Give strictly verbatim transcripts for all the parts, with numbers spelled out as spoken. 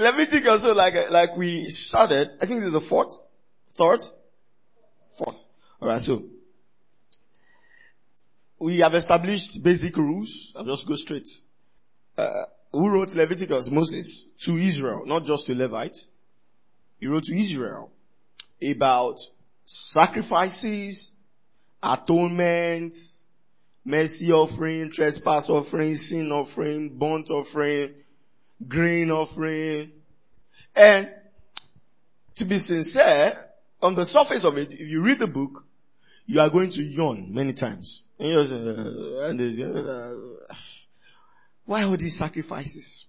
Leviticus, so like, like we started, I think this is the fourth, third, fourth. Alright, so we have established basic rules. I'll just go straight. Uh, who wrote Leviticus? Moses. To Israel, not just to Levites. He wrote to Israel about sacrifices, atonement, mercy offering, trespass offering, sin offering, burnt offering, grain offering. And to be sincere, on the surface of it, if you read the book, you are going to yawn many times. And you're saying, uh, and there's, uh, why all these sacrifices?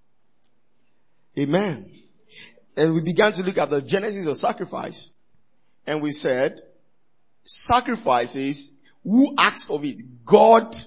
Amen. And we began to look at the genesis of sacrifice. And we said, sacrifices, who asked of it? God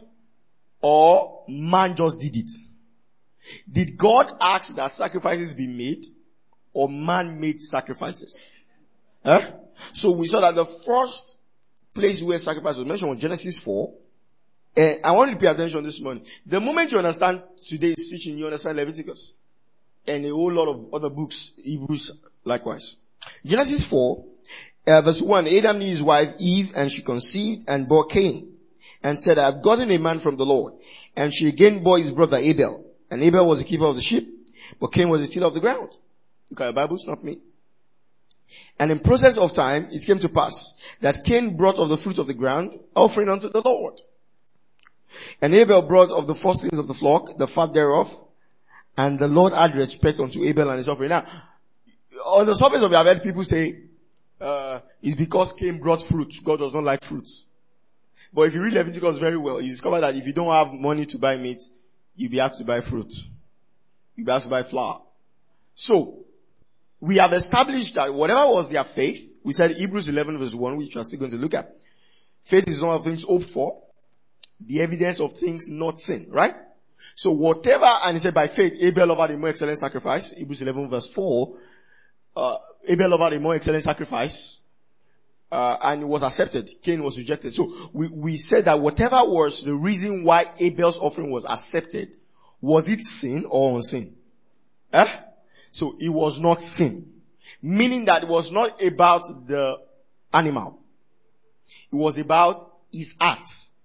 or man just did it? Did God ask that sacrifices be made? Or man made sacrifices? Huh? So we saw that the first place where sacrifice was mentioned was Genesis four. Uh, I want you to pay attention this morning. The moment you understand today's teaching, you understand Leviticus. And a whole lot of other books, Hebrews likewise. Genesis four, uh, verse one, Adam knew his wife Eve, and she conceived and bore Cain, and said, I have gotten a man from the Lord. And she again bore his brother Abel. And Abel was the keeper of the sheep, but Cain was the tiller of the ground. Okay, the Bible's not me. And in process of time, it came to pass that Cain brought of the fruit of the ground, offering unto the Lord. And Abel brought of the firstlings of the flock, the fat thereof, and the Lord had respect unto Abel and his offering. Now, on the surface of it, I've heard people say, uh, it's because Cain brought fruit. God does not like fruits. But if you read Leviticus very well, you discover that if you don't have money to buy meat, you'll be asked to buy fruit. You'll be asked to buy flour. So, we have established that whatever was their faith, we said Hebrews eleven verse one, which we are still going to look at. Faith is one of the things hoped for, the evidence of things not seen, right? So whatever, and he said by faith, Abel offered a more excellent sacrifice, Hebrews eleven verse four, uh, Abel offered a more excellent sacrifice, uh, and it was accepted. Cain was rejected. So we, we said that whatever was the reason why Abel's offering was accepted, was it sin or unseen? Eh? So it was not sin. Meaning that it was not about the animal. It was about his heart.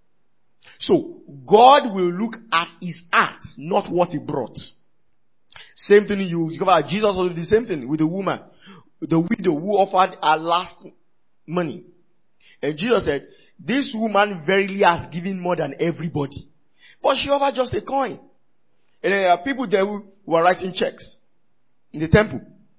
So God will look at his heart, not what he brought. Same thing you discover that Jesus also did the same thing with the woman, the widow who offered her last money. And Jesus said, this woman verily has given more than everybody. But she offered just a coin. And there are people there who were writing checks in the temple.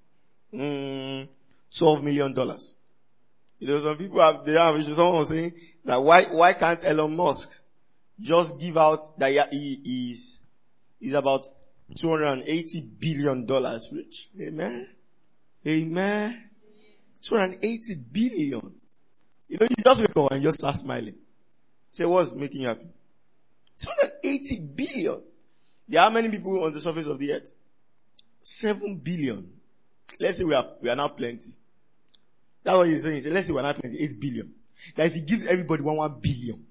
Mm, twelve million dollars. You know, some people have, they have, someone was saying that why, why can't Elon Musk just give out that he is, is about two hundred eighty billion dollars rich? Amen. Amen. two hundred eighty billion. You know, you just wake up and just start smiling. Say, what's making you happy? two hundred eighty billion. There are many people on the surface of the earth. seven billion. Let's say we are, we are now plenty. That's what he's saying. He said, let's say we are now plenty, eight billion. That if he gives everybody one, one billion.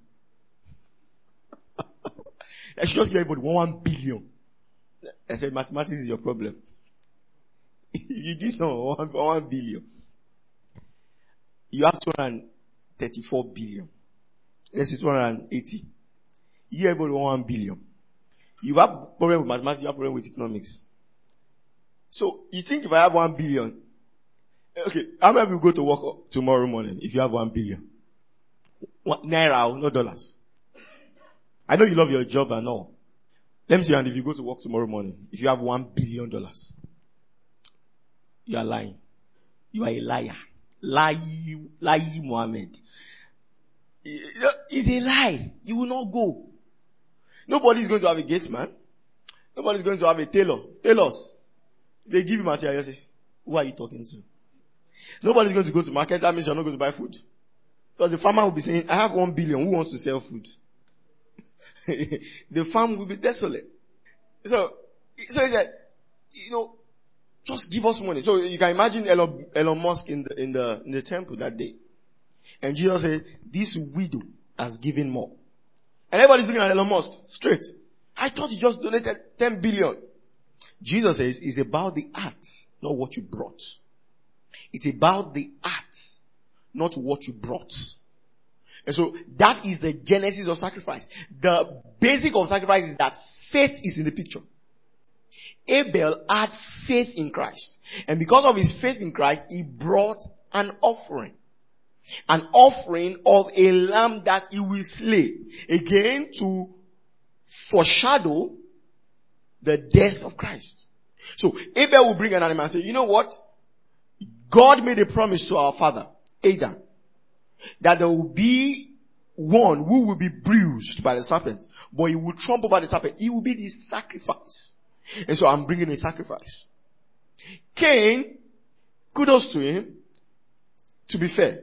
I should just give everybody one, one billion. I said, mathematics is your problem. You give someone one, one billion. You have two hundred thirty-four billion. Let's say two hundred eighty. You give everybody one, one billion. You have problem with mathematics, you have problem with economics. So, you think if I have one billion, okay, how many of you go to work tomorrow morning if you have one billion? What, naira, no dollars. I know you love your job and all. Let me see, and if you go to work tomorrow morning, if you have one billion dollars, you are lying. You are a liar. Lie, lie Muhammad. It's a lie. You will not go. Nobody is going to have a gate man. Nobody is going to have a tailor. Tailors. They give you material, you say, who are you talking to? Nobody is going to go to market. That means you're not going to buy food. Because the farmer will be saying, I have one billion. Who wants to sell food? The farm will be desolate. So, so he said, you know, just give us money. So you can imagine Elon, Elon Musk in the, in the, in the temple that day. And Jesus said, this widow has given more. And everybody's looking at Elon Musk straight. I thought he just donated ten billion. Jesus says it's about the act, not what you brought. It's about the act, not what you brought. And so that is the genesis of sacrifice. The basic of sacrifice is that faith is in the picture. Abel had faith in Christ. And because of his faith in Christ, he brought an offering. An offering of a lamb that he will slay. Again, to foreshadow the death of Christ. So Abel will bring an animal and say, you know what? God made a promise to our father, Adam, that there will be one who will be bruised by the serpent, but he will trample over the serpent. He will be the sacrifice. And so I'm bringing a sacrifice. Cain, kudos to him, to be fair.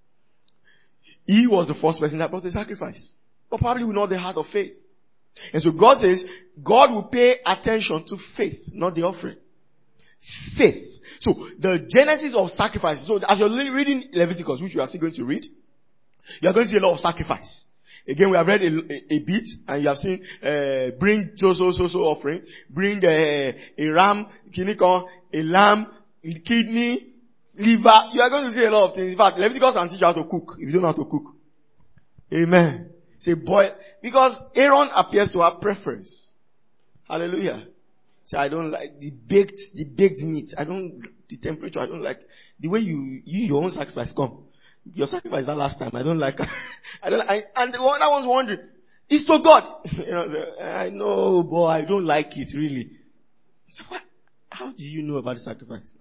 He was the first person that brought the sacrifice, but probably with not the heart of faith. And so God says, God will pay attention to faith, not the offering. Faith. So the genesis of sacrifice. So as you're reading Leviticus, which you are still going to read, you are going to see a lot of sacrifice. Again, we have read a, a, a bit, and you have seen, uh, bring so so so so offering, bring a, a ram, kinikon, a lamb, a kidney, liver. You are going to see a lot of things. In fact, Leviticus can teach you how to cook if you don't know how to cook. Amen. Say boil, because Aaron appears to have preference. Hallelujah. Say, I don't like the baked, the baked meat. I don't, the temperature, I don't like the way you, you, your own sacrifice come. Your sacrifice that last time, I don't like, I don't, I, and the one I was wondering, it's to God. You know, so, I know, boy, I don't like it really. So what? How do you know about the sacrifice?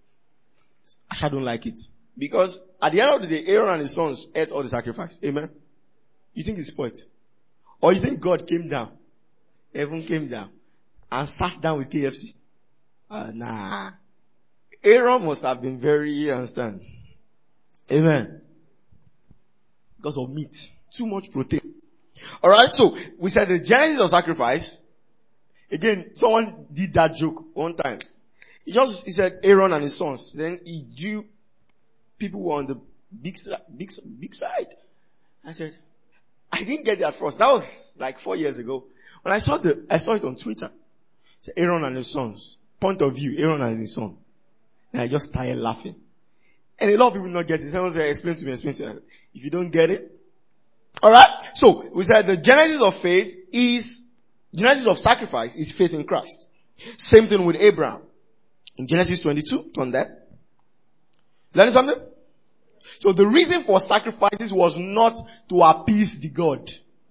I don't like it. Because at the end of the day, Aaron and his sons ate all the sacrifice. Amen. You think it's spoiled? Or you think God came down? Heaven came down and sat down with K F C? Uh, nah. Aaron must have been very, you understand? Amen. Because of meat. Too much protein. Alright, so we said the genesis of sacrifice. Again, someone did that joke one time. He just, he said Aaron and his sons. Then he drew people who were on the big, big, big side. I said, I didn't get that first. That was like four years ago. When I saw the, I saw it on Twitter. It said Aaron and his sons. Point of view, Aaron and his son. And I just started laughing. And a lot of people not get it. Someone said, explain to me, explain to me. If you don't get it. Alright? So, we said the genesis of faith is, genesis of sacrifice is faith in Christ. Same thing with Abraham. In Genesis twenty-two, turn that. Learn something? So the reason for sacrifices was not to appease the God.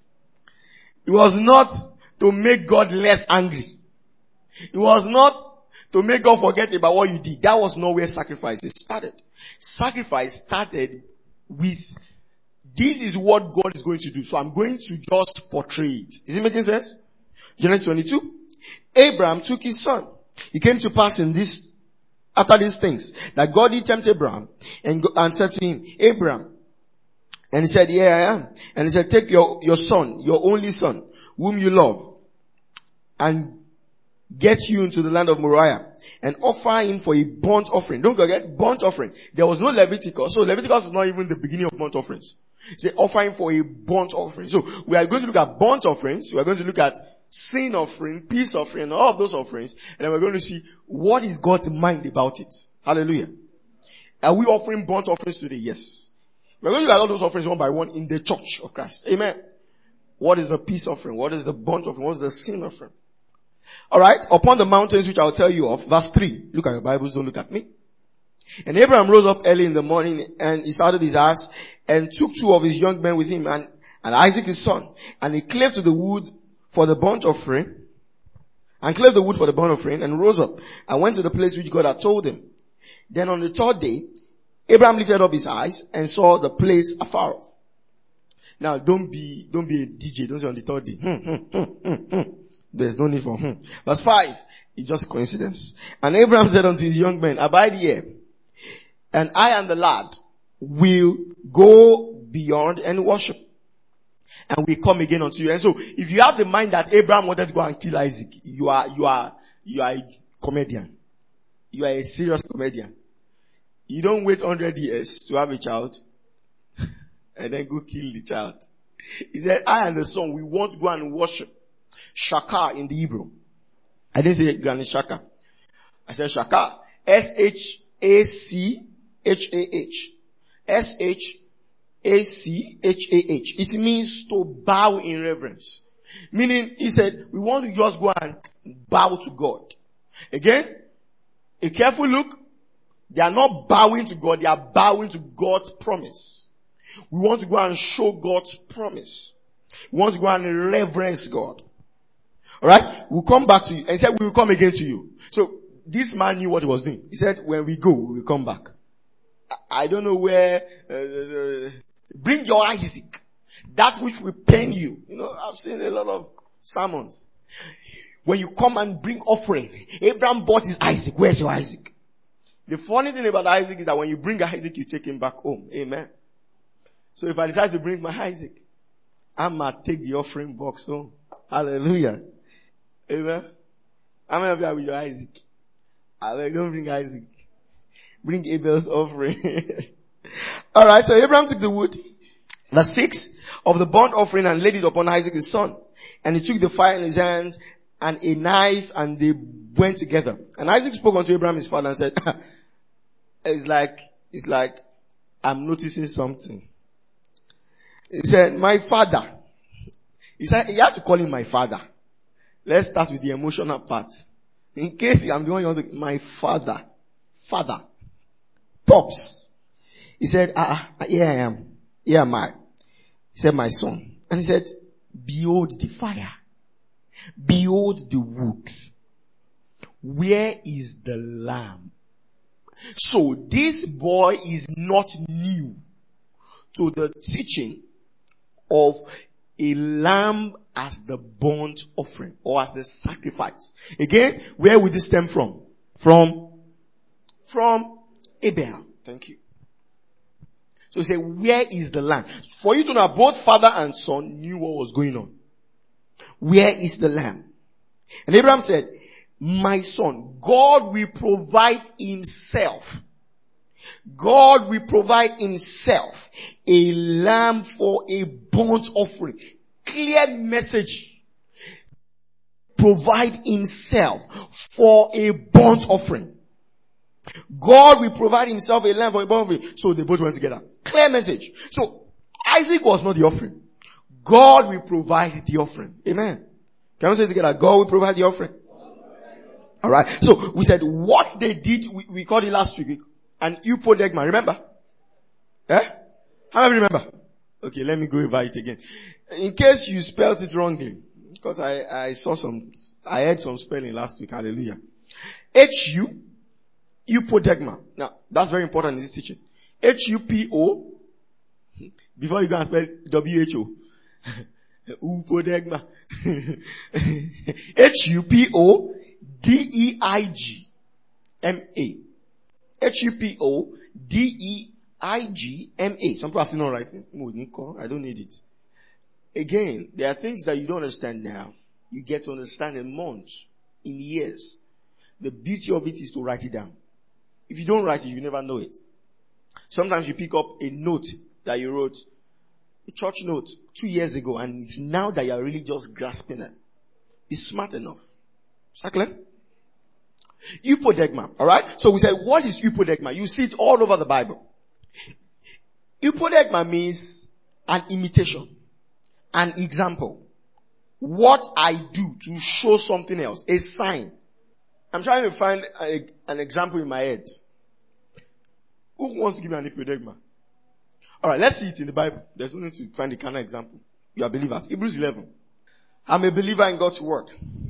It was not to make God less angry. It was not to make God forget about what you did. That was not where sacrifices started. Sacrifice started with, this is what God is going to do. So I'm going to just portray it. Is it making sense? Genesis twenty-two. Abraham took his son. It came to pass in this, after these things, that God did tempt Abraham and, and said to him, Abraham, and he said, here I am. And he said, take your, your son, your only son, whom you love, and get you into the land of Moriah and offer him for a burnt offering. Don't forget, burnt offering. There was no Leviticus. So Leviticus is not even the beginning of burnt offerings. Say offer him for a burnt offering. So we are going to look at burnt offerings. We are going to look at sin offering, peace offering, and all of those offerings. And then we're going to see what is God's mind about it. Hallelujah. Are we offering burnt offerings today? Yes. We're going to look at all those offerings one by one in the church of Christ. Amen. What is the peace offering? What is the burnt offering? What is the sin offering? Alright, upon the mountains which I'll tell you of, verse three. Look at your Bibles, don't look at me. And Abraham rose up early in the morning and he saddled his ass and took two of his young men with him and, and Isaac his son. And he cleft to the wood for the burnt offering and cleft the wood for the burnt offering and rose up and went to the place which God had told him. Then on the third day, Abraham lifted up his eyes and saw the place afar off. Now don't be, don't be a D J, don't say on the third day. Hmm, hmm, hmm, hmm, hmm. There's no need for hmm. Verse five, it's just a coincidence. And Abraham said unto his young men, abide here, and I and the lad will go beyond and worship. And we come again unto you. And so, if you have the mind that Abraham wanted to go and kill Isaac, you are, you are, you are a comedian. You are a serious comedian. You don't wait one hundred years to have a child, and then go kill the child. He said, I and the son, we want to go and worship. Shakar in the Hebrew. I didn't say Granny Shaka. I said Shaka. S H A C H A H. S H A C H A H. It means to bow in reverence. Meaning, he said, we want to just go and bow to God. Again, a careful look. They are not bowing to God, they are bowing to God's promise. We want to go and show God's promise. We want to go and reverence God. Alright? We'll come back to you. And he said, we will come again to you. So, this man knew what he was doing. He said, when we go, we will come back. I don't know where, uh, uh, bring your Isaac. That which will pain you. You know, I've seen a lot of sermons. When you come and bring offering, Abraham bought his Isaac. Where's your Isaac? The funny thing about Isaac is that when you bring Isaac, you take him back home. Amen. So if I decide to bring my Isaac, I'm going to take the offering box home. Hallelujah. Amen. How many of you are with your Isaac? I mean, don't bring Isaac. Bring Abel's offering. Alright, so Abraham took the wood, the six of the burnt offering, and laid it upon Isaac his son. And he took the fire in his hand and a knife, and they went together. And Isaac spoke unto Abraham his father and said, it's like, it's like, I'm noticing something. He said, my father. He said, he had to call him my father. Let's start with the emotional part. In case I'm the one you want to, my father. Father. Pops. He said, ah, ah, here I am. Here am I. He said, my son. And he said, behold the fire. Behold the wood. Where is the lamb? So this boy is not new to the teaching of a lamb as the burnt offering or as the sacrifice. Again, where would this stem from? From, from Abel. Thank you. So he said, where is the lamb? For you to know, both father and son knew what was going on. Where is the lamb? And Abraham said, my son, God will provide himself. God will provide himself a lamb for a burnt offering. Clear message. Provide himself for a burnt offering. God will provide himself a lamb for a burnt offering. So they both went together. Clear message. So Isaac was not the offering. God will provide the offering. Amen. Can we say it together? God will provide the offering. Alright. So we said what they did, we, we called it last week, an upodegma. Remember? Eh? How many remember? Okay, let me go over it again. In case you spelled it wrongly, because I, I saw some, I heard some spelling last week. Hallelujah. H U, upodegma. Now, that's very important in this teaching. H U P O, before you go and spell W H O. Upodegma. H U P O D E I G M A. H U P O D E I G M A. Some people are still not writing. I don't need it. Again, there are things that you don't understand now. You get to understand in months, in years. The beauty of it is to write it down. If you don't write it, you never know it. Sometimes you pick up a note that you wrote, a church note, two years ago, and it's now that you're really just grasping it. It's smart enough. Is that clear? Upodegma, alright? So we said, what is upodegma? You see it all over the Bible. Upodegma means an imitation, an example. What I do to show something else, a sign. I'm trying to find a, an example in my head. Who wants to give me an upodegma? Alright, let's see it in the Bible. There's no need to find a kind of example. You are believers. Hebrews eleven. I'm a believer in God's word.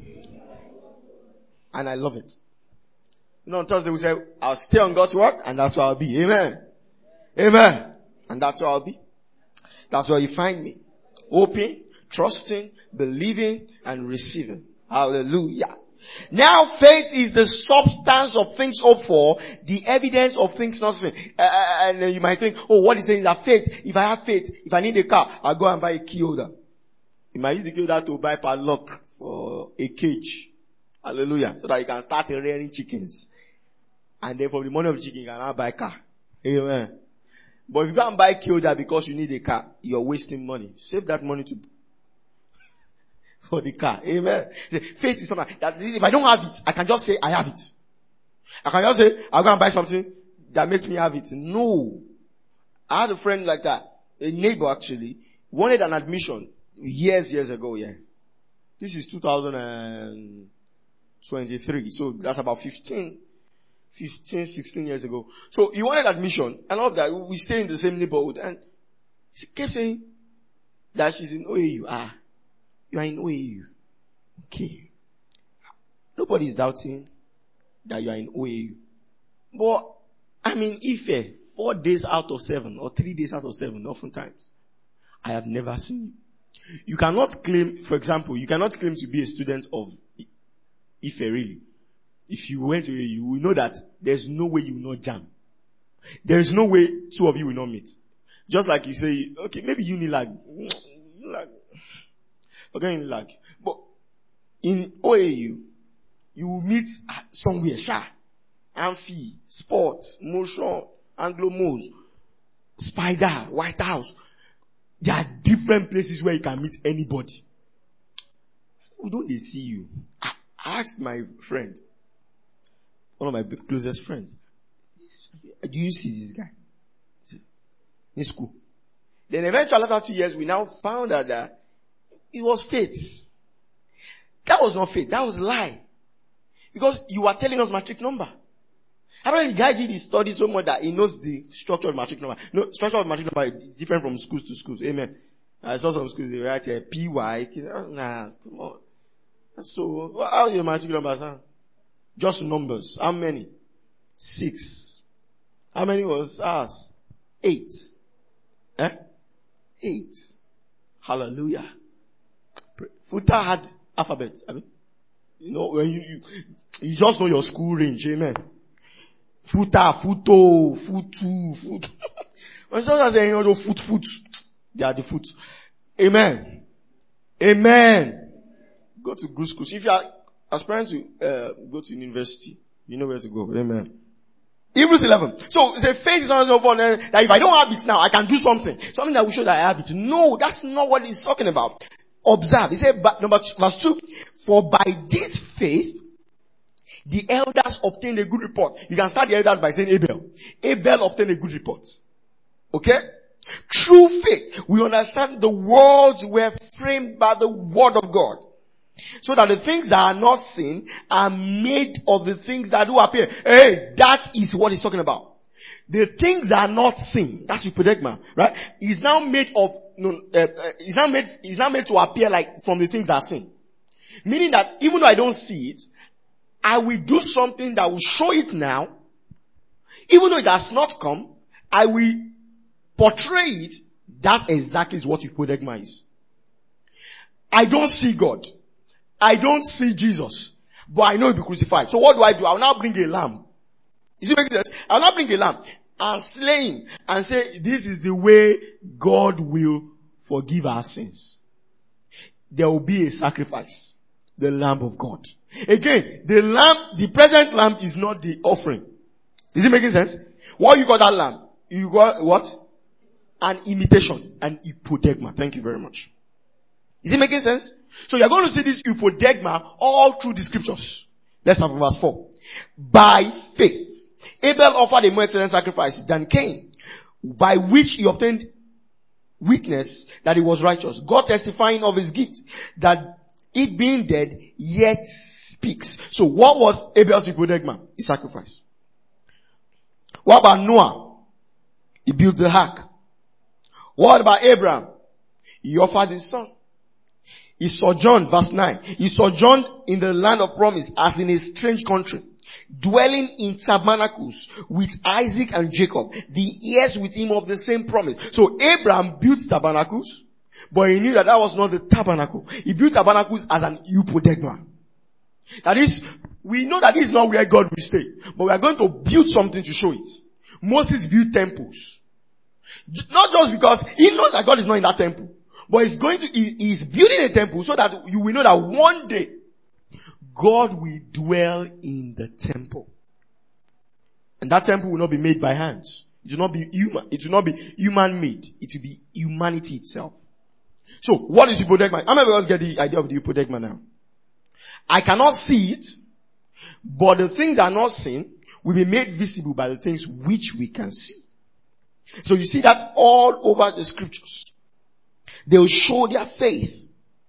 And I love it. You know, on Thursday we say, I'll stay on God's word, and that's where I'll be. Amen. Amen. And that's where I'll be. That's where you find me. Hoping, trusting, believing, and receiving. Hallelujah. Now faith is the substance of things hoped for, the evidence of things not seen. Uh, and uh, you might think, oh, what he's saying is that faith, if I have faith, if I need a car, I'll go and buy a key holder. You might use the key holder to buy padlock for a cage. Hallelujah. So that you can start rearing chickens. And then from the money of the chicken, you can now buy a car. Amen. But if you go and buy a key holder because you need a car, you're wasting money. Save that money to for the car. Amen. Faith is something that if I don't have it, I can just say I have it. I can just say I'll go and buy something that makes me have it. No. I had a friend like that. A neighbor actually wanted an admission years, years ago, yeah. This is two thousand twenty-three. So that's about fifteen, fifteen, sixteen years ago. So he wanted admission and all of that. We stay in the same neighborhood and she kept saying that she's in O A U. Ah, you are in O A U. Okay. Nobody is doubting that you are in O A U. But, I mean, Ife, four days out of seven or three days out of seven, oftentimes, I have never seen you. You cannot claim, for example, you cannot claim to be a student of Ife really. If you went to A A U, you will know that there's no way you will not jam. There is no way two of you will not meet. Just like you say, okay, maybe Unilag. Unilag. Forget Unilag. But in O A U, you will meet somewhere, Sha, Amphi, Sport, Motion, Anglo-Mos, Spider, White House. There are different places where you can meet anybody. Who don't they see you? I asked my friend, one of my closest friends, do you see this guy? In school. Then eventually after two years, we now found out that it was faith. That was not faith. That was lie. Because you were telling us matric number. Apparently the guy did his study so much that he knows the structure of matric number. No, structure of matric number is different from schools to schools. Amen. I saw some schools, they write here, P Y. Nah, come on. So, how are your matric numbers? Huh? Just numbers. How many? Six. How many was ours? Eight. Eh? Eight. Hallelujah. Futa had alphabet. I mean, you know, when you, you, you just know your school range. Amen. Futa, futo, futu, foot. When someone says, you know, foot, foot, they are the foot. Amen. Amen. Go to good schools. If you are aspiring to uh, go to university, you know where to go. Amen. Hebrews eleven. So, say faith is not so important that if I don't have it now, I can do something. Something that will show that I have it. No, that's not what he's talking about. Observe. He said, number two, verse two, for by this faith, the elders obtained a good report. You can start the elders by saying Abel. Abel obtained a good report. Okay? Through faith, we understand the worlds were framed by the word of God. So that the things that are not seen are made of the things that do appear. Hey, that is what he's talking about. The things that are not seen, that's Upodegma, right? Is now made of, no, uh, uh, is now made, is now made to appear like from the things that are seen. Meaning that even though I don't see it, I will do something that will show it now. Even though it has not come, I will portray it. That exactly is what Upodegma is. I don't see God. I don't see Jesus, but I know he'll be crucified. So what do I do? I'll now bring a lamb. Is it making sense? I'll now bring a lamb and slay him and say, this is the way God will forgive our sins. There will be a sacrifice. The Lamb of God. Again, the lamb, the present lamb is not the offering. Is it making sense? What you call that lamb? You got what? An imitation. An Upodegma. Thank you very much. Is it making sense? So you're going to see this Upodegma all through the scriptures. Let's have verse four. By faith, Abel offered a more excellent sacrifice than Cain, by which he obtained witness that he was righteous. God testifying of his gift, that it being dead, yet speaks. So what was Abel's Upodegma? His sacrifice. What about Noah? He built the ark. What about Abraham? He offered his son. He sojourned, verse nine. He sojourned in the land of promise as in a strange country, dwelling in tabernacles with Isaac and Jacob, the heirs with him of the same promise. So Abraham built tabernacles, but he knew that that was not the tabernacle. He built tabernacles as an Upodegma. That is, we know that this is not where God will stay, but we are going to build something to show it. Moses built temples. Not just because he knows that God is not in that temple, but he's going to, he, he's building a temple so that you will know that one day God will dwell in the temple. And that temple will not be made by hands. It will not be human. It will not be human made. It will be humanity itself. So, what is hypodegma? How many of us get the idea of the hypodegma now? I cannot see it, but the things that are not seen will be made visible by the things which we can see. So you see that all over the scriptures. They will show their faith.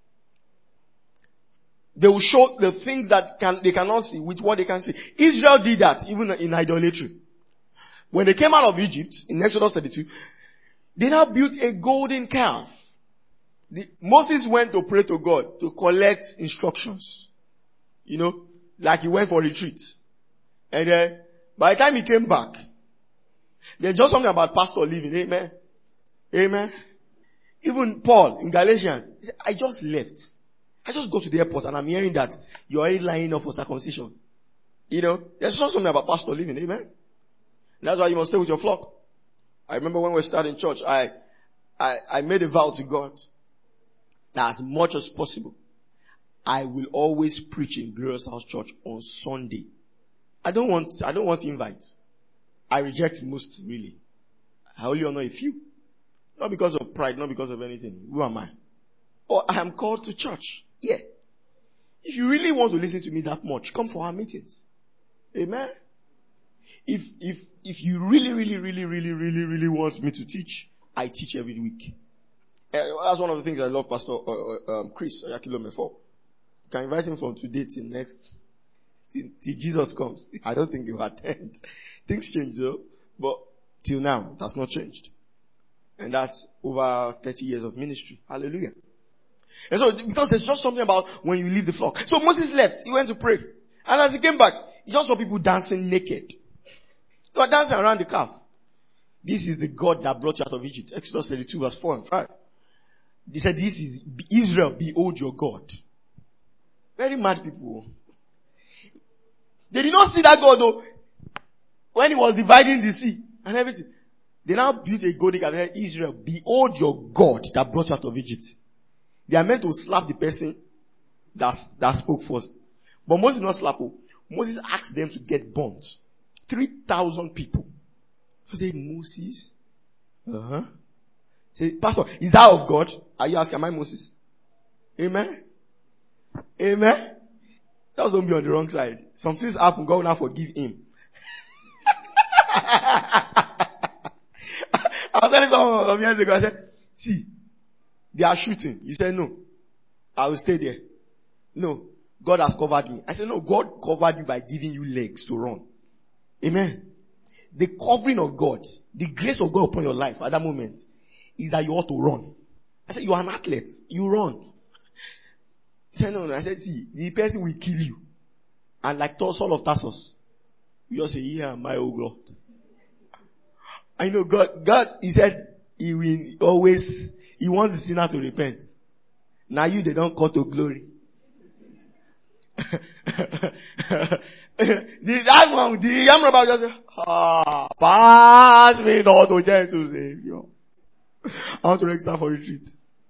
They will show the things that can, they cannot see with what they can see. Israel did that even in idolatry. When they came out of Egypt, in Exodus thirty-two, they now built a golden calf. The, Moses went to pray to God to collect instructions. You know, like he went for retreat. And then, by the time he came back, there's just something about pastor leaving. Amen. Amen. Even Paul in Galatians, he said, I just left. I just go to the airport and I'm hearing that you're already lining up for circumcision. You know, there's just something about pastor leaving. Amen. That's why you must stay with your flock. I remember when we were starting church, I, I, I made a vow to God that as much as possible, I will always preach in Glorious House Church on Sunday. I don't want, I don't want invites. I reject most, really. I only honor a few. Not because of pride, not because of anything. Who am I? Or I am called to church. Yeah. If you really want to listen to me that much, come for our meetings. Amen. If, if, if you really, really, really, really, really, really want me to teach, I teach every week. Uh, that's one of the things I love Pastor uh, uh, um, Chris Oyakilome for. You can invite him from today till next, till, till Jesus comes. I don't think he will attend. Things change though, but till now, it has not changed. And that's over thirty years of ministry. Hallelujah. And so, because there's just something about when you leave the flock. So Moses left. He went to pray. And as he came back, he just saw people dancing naked. They were dancing around the calf. This is the God that brought you out of Egypt. Exodus thirty-two verse four and five. They said, this is Israel, behold your God. Very mad people. They did not see that God though. When he was dividing the sea and everything. They now built a golden calf and said, Israel, behold your God that brought you out of Egypt. They are meant to slap the person that, that spoke first. But Moses did not slap them. Moses asked them to get burnt. three thousand people. So say, Moses? Uh-huh. Say, Pastor, is that of God? Are you asking, am I Moses? Amen? Amen? Just don't be on the wrong side. Some things happen, God will not forgive him. I was telling someone some years ago, I said, see, they are shooting. He said, no, I will stay there. No, God has covered me. I said, no, God covered you by giving you legs to run. Amen. The covering of God, the grace of God upon your life at that moment is that you ought to run. I said, you are an athlete. You run. He said, no, no. I said, see, the person will kill you. And like Saul of Tarsus, you just say, yeah, my old God. I know God, God, he said, he will always, he wants the sinner to repent. Now you, they don't call to glory. the, that one, the young robber just said, ah, pass me not to gentle Savior. I want to register for retreat.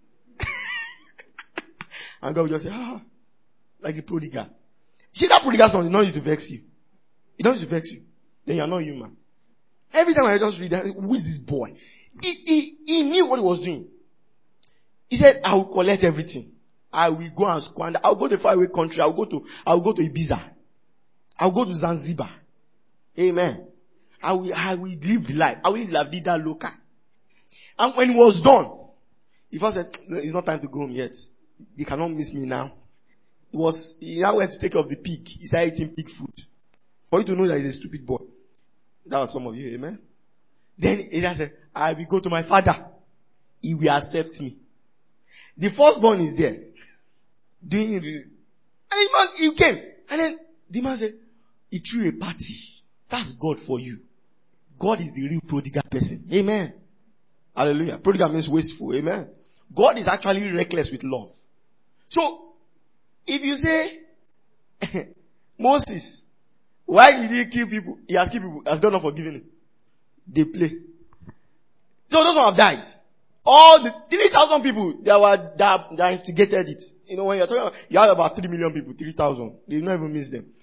And God will just say, ah, like the prodigal. See that prodigal son is not used to vex you. It doesn't vex you. Then you are not human. Every time I just read that, who is this boy? He, he, he knew what he was doing. He said, I will collect everything. I will go and squander. I'll go to a faraway country. I'll go to, I'll go to Ibiza. I'll go to Zanzibar. Amen. I will, I will live the life. I will live la vida loca. And when it was done, he first said, no, it's not time to go home yet. They cannot miss me now. It was, he now went to take care of the pig. He started eating pig food. For you to know that he's a stupid boy. That was some of you, amen. Then he said, I will go to my father. He will accept me. The firstborn is there. Doing it. And the man, he came. And then the man said, he threw a party. That's God for you. God is the real prodigal person. Amen. Hallelujah. Prodigal means wasteful. Amen. God is actually reckless with love. So, if you say, Moses, why did he kill people? He has killed people. Has God not forgiven him? They play. So those who have died. All the three thousand people that were, that, that instigated it. You know, when you're talking about, you have about three million people, three thousand. They don't even miss them.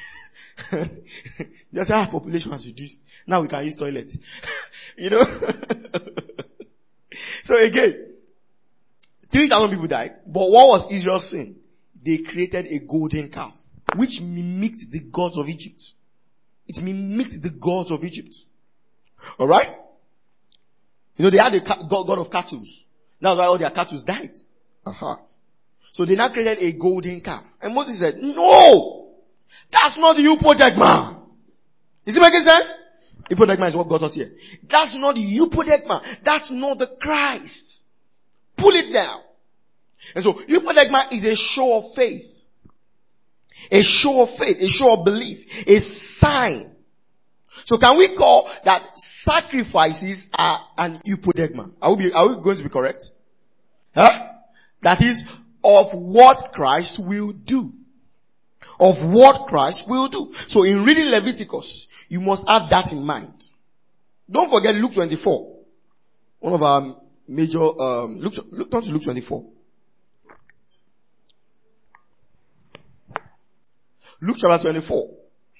Just our population has reduced. Now we can use toilets. You know? So again, three thousand people died. But what was Israel's sin? They created a golden calf, which mimicked the gods of Egypt. It mimicked the gods of Egypt. Alright? You know, they had a god, god of cattle. That's why all their cattle died. Uh-huh. So they now created a golden calf. And Moses said, no! That's not the Upodegma. Is it making sense? Upodegma is what got us here. That's not the Upodegma. That's not the Christ. Pull it down. And so, Upodegma is a show of faith. A show of faith, a show of belief, a sign. So can we call that sacrifices are an Upodegma? Are we, be, are we going to be correct? Huh? That is, of what Christ will do. Of what Christ will do. So in reading Leviticus, you must have that in mind. Don't forget Luke twenty-four. One of our major, um, Luke, look, turn to Luke twenty-four. Luke chapter twenty-four.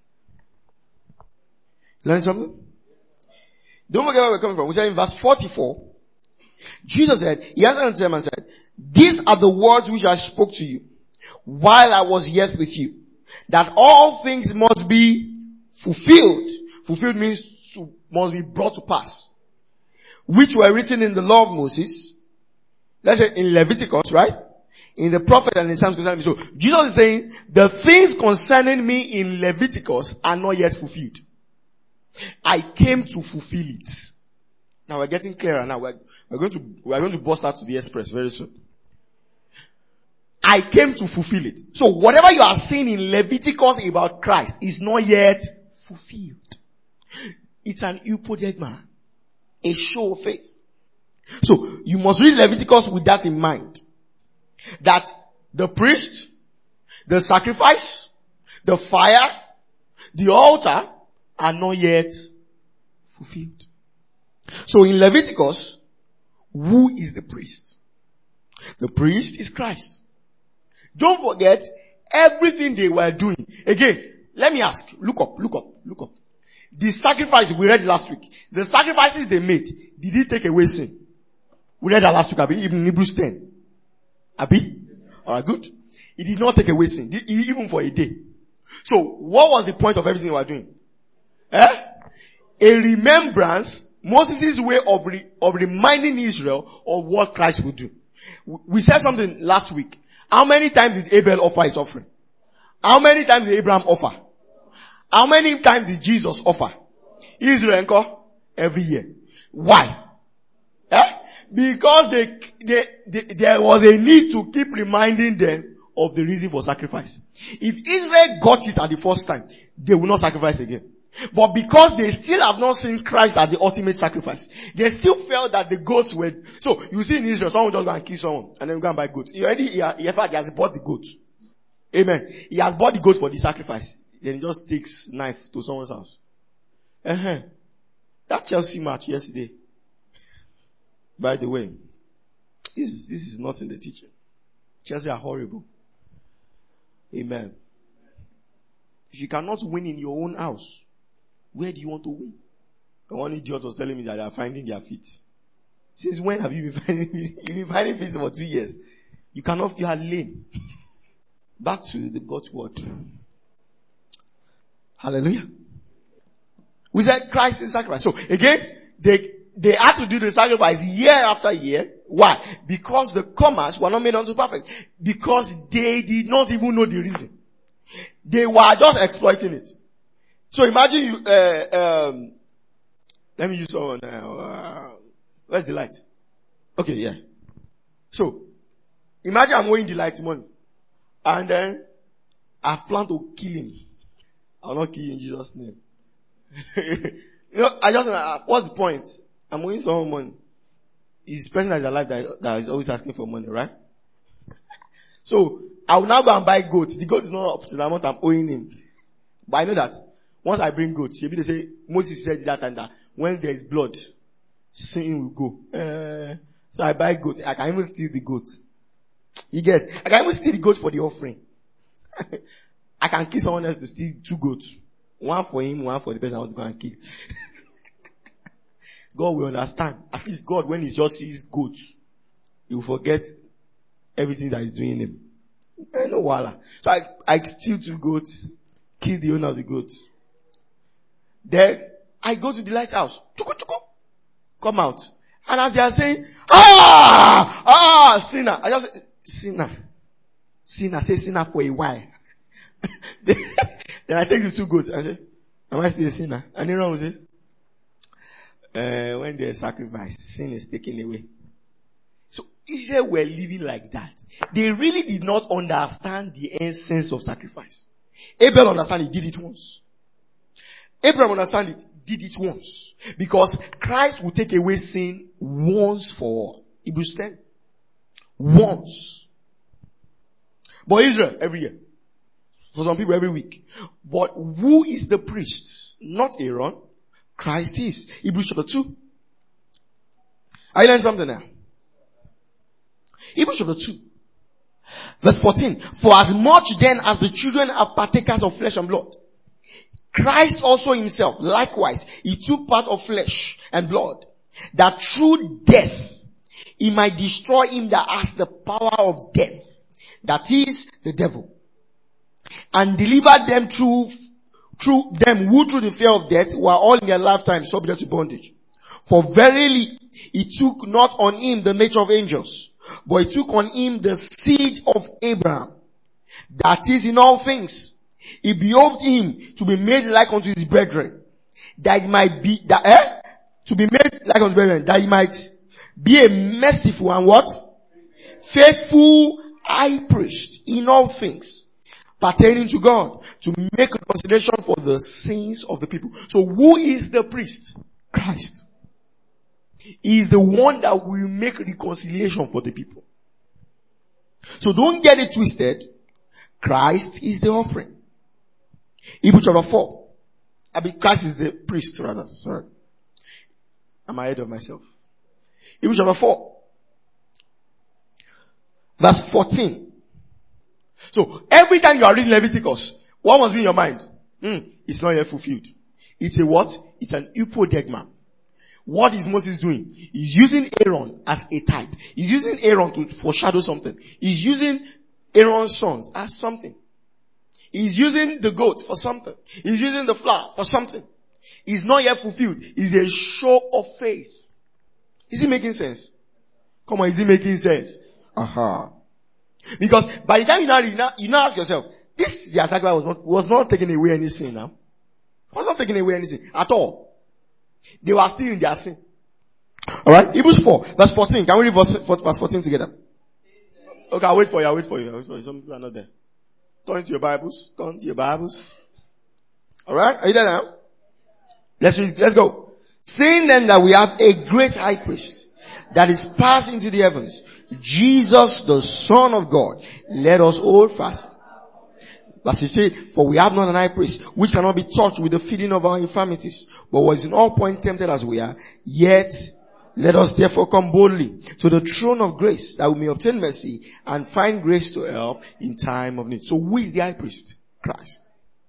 Learn something? Don't forget where we're coming from. We said in verse forty-four, Jesus said, he answered unto them and said, these are the words which I spoke to you while I was yet with you, that all things must be fulfilled. Fulfilled means to, must be brought to pass, which were written in the law of Moses. Let's say in Leviticus, right? In the prophet and in the Psalms concerning me. So Jesus is saying, the things concerning me in Leviticus are not yet fulfilled. I came to fulfill it. Now we're getting clearer now. We're, we're going to, we're going to bust out to the express very soon. I came to fulfill it. So whatever you are saying in Leviticus about Christ is not yet fulfilled. It's an Upodegma. A show of faith. So you must read Leviticus with that in mind. That the priest, the sacrifice, the fire, the altar are not yet fulfilled. So in Leviticus, who is the priest? The priest is Christ. Don't forget everything they were doing. Again, let me ask, look up, look up, look up. The sacrifice we read last week, the sacrifices they made, did it take away sin? We read that last week, Abi, even in Hebrews ten. Abi? Alright, good. It did not take away sin, even for a day. So, what was the point of everything they were doing? Eh? A remembrance, Moses' way of, re, of reminding Israel of what Christ would do. We said something last week. How many times did Abel offer his offering? How many times did Abraham offer? How many times did Jesus offer? Israel encore? Every year. Why? Eh? Because they, they, they, there was a need to keep reminding them of the reason for sacrifice. If Israel got it at the first time, they will not sacrifice again. But because they still have not seen Christ as the ultimate sacrifice, they still felt that the goats were, so you see in Israel, someone just go and kill someone and then go and buy goats. He already, he, in fact, he has bought the goat. Amen. He has bought the goat for the sacrifice. Then he just takes knife to someone's house. Uh-huh. That Chelsea match yesterday, by the way, this is, this is not in the teaching. Chelsea are horrible. Amen. If you cannot win in your own house, where do you want to win? And one idiot was telling me that they are finding their feet. Since when have you been finding You've been finding feet for two years. You cannot, you are lame. Back to the God's word. Hallelujah. We said Christ is sacrifice. So again, they, they had to do the sacrifice year after year. Why? Because the comers were not made unto perfect. Because they did not even know the reason. They were just exploiting it. So imagine you, uh, um, let me use someone now. Uh, where's the light? Okay, yeah. So, imagine I'm owing the light money. And then, I plan to kill him. I'll not kill you in Jesus' name. You know, I just, uh, what's the point? I'm owing someone money. He's person that is alive that, that is always asking for money, right? So, I will now go and buy goat. The goat is not up to the amount I'm owing him. But I know that once I bring goat, maybe they say, Moses said that and that, when there is blood, sin will go. Uh, so I buy goat. I can even steal the goat. You get? I can even steal the goat for the offering. I can kill someone else to steal two goats. One for him, one for the person I want to go and kill. God will understand. At least God, when he just sees goats, he will forget everything that is doing him. I know wala. So I, I steal two goats, kill the owner of the goats. Then I go to the lighthouse. Chuku, chuku, come out. And as they are saying, ah, ah, sinner. I just say, sinner. Sinner, say sinner for a while. then, then I take the two goats and say, am I still a sinner? And Aaron will say, uh, when there's sacrifice, sin is taken away. So Israel were living like that. They really did not understand the essence of sacrifice. Abel understand it, did it once. Abraham understand it, did it once. Because Christ will take away sin once for all. Hebrews ten. Once. But Israel, every year. For some people, every week. But who is the priest? Not Aaron. Christ is. Hebrews chapter two. I learned something now. Hebrews chapter two. Verse fourteen. For as much then as the children are partakers of flesh and blood, Christ also himself, likewise, he took part of flesh and blood, that through death he might destroy him that has the power of death, that is, the devil, and deliver them through, through them who through the fear of death were all in their lifetime subject to bondage. For verily he took not on him the nature of angels, but he took on him the seed of Abraham, that is in all things. He behoved him to be made like unto his brethren, that he might be, that, eh? To be made like unto his brethren, that he might be a merciful and what? Faithful high priest in all things, pertaining to God, to make reconciliation for the sins of the people. So who is the priest? Christ. He is the one that will make reconciliation for the people. So don't get it twisted. Christ is the offering. Hebrews chapter four. I mean, Christ is the priest, rather. Sorry. I'm ahead of myself. Hebrews chapter four. Verse fourteen. So, every time you are reading Leviticus, what must be in your mind? Hmm, it's not yet fulfilled. It's a what? It's an hypodegma. What is Moses doing? He's using Aaron as a type. He's using Aaron to foreshadow something. He's using Aaron's sons as something. He's using the goat for something. He's using the flour for something. It's not yet fulfilled. It's a show of faith. Is it making sense? Come on, is it making sense? Aha. Because by the time you now, you now, you now ask yourself, this their sacrifice was not, was not taking away any sin now. It was not taking away any sin at all. They were still in their sin. Alright? Hebrews four, verse fourteen. Can we read verse, verse fourteen together? Okay, I'll wait for you, I'll wait for you. I'll wait for you. Some people are not there. Turn to your Bibles. Turn to your Bibles. Alright? Are you there now? Let's read, let's go. Seeing then that we have a great high priest that is passed into the heavens, Jesus the Son of God, let us hold fast. Verse fifteen, for we have not an high priest which cannot be touched with the feeling of our infirmities, but was in all points tempted as we are, yet let us therefore come boldly to the throne of grace, that we may obtain mercy and find grace to help in time of need. So who is the high priest? Christ.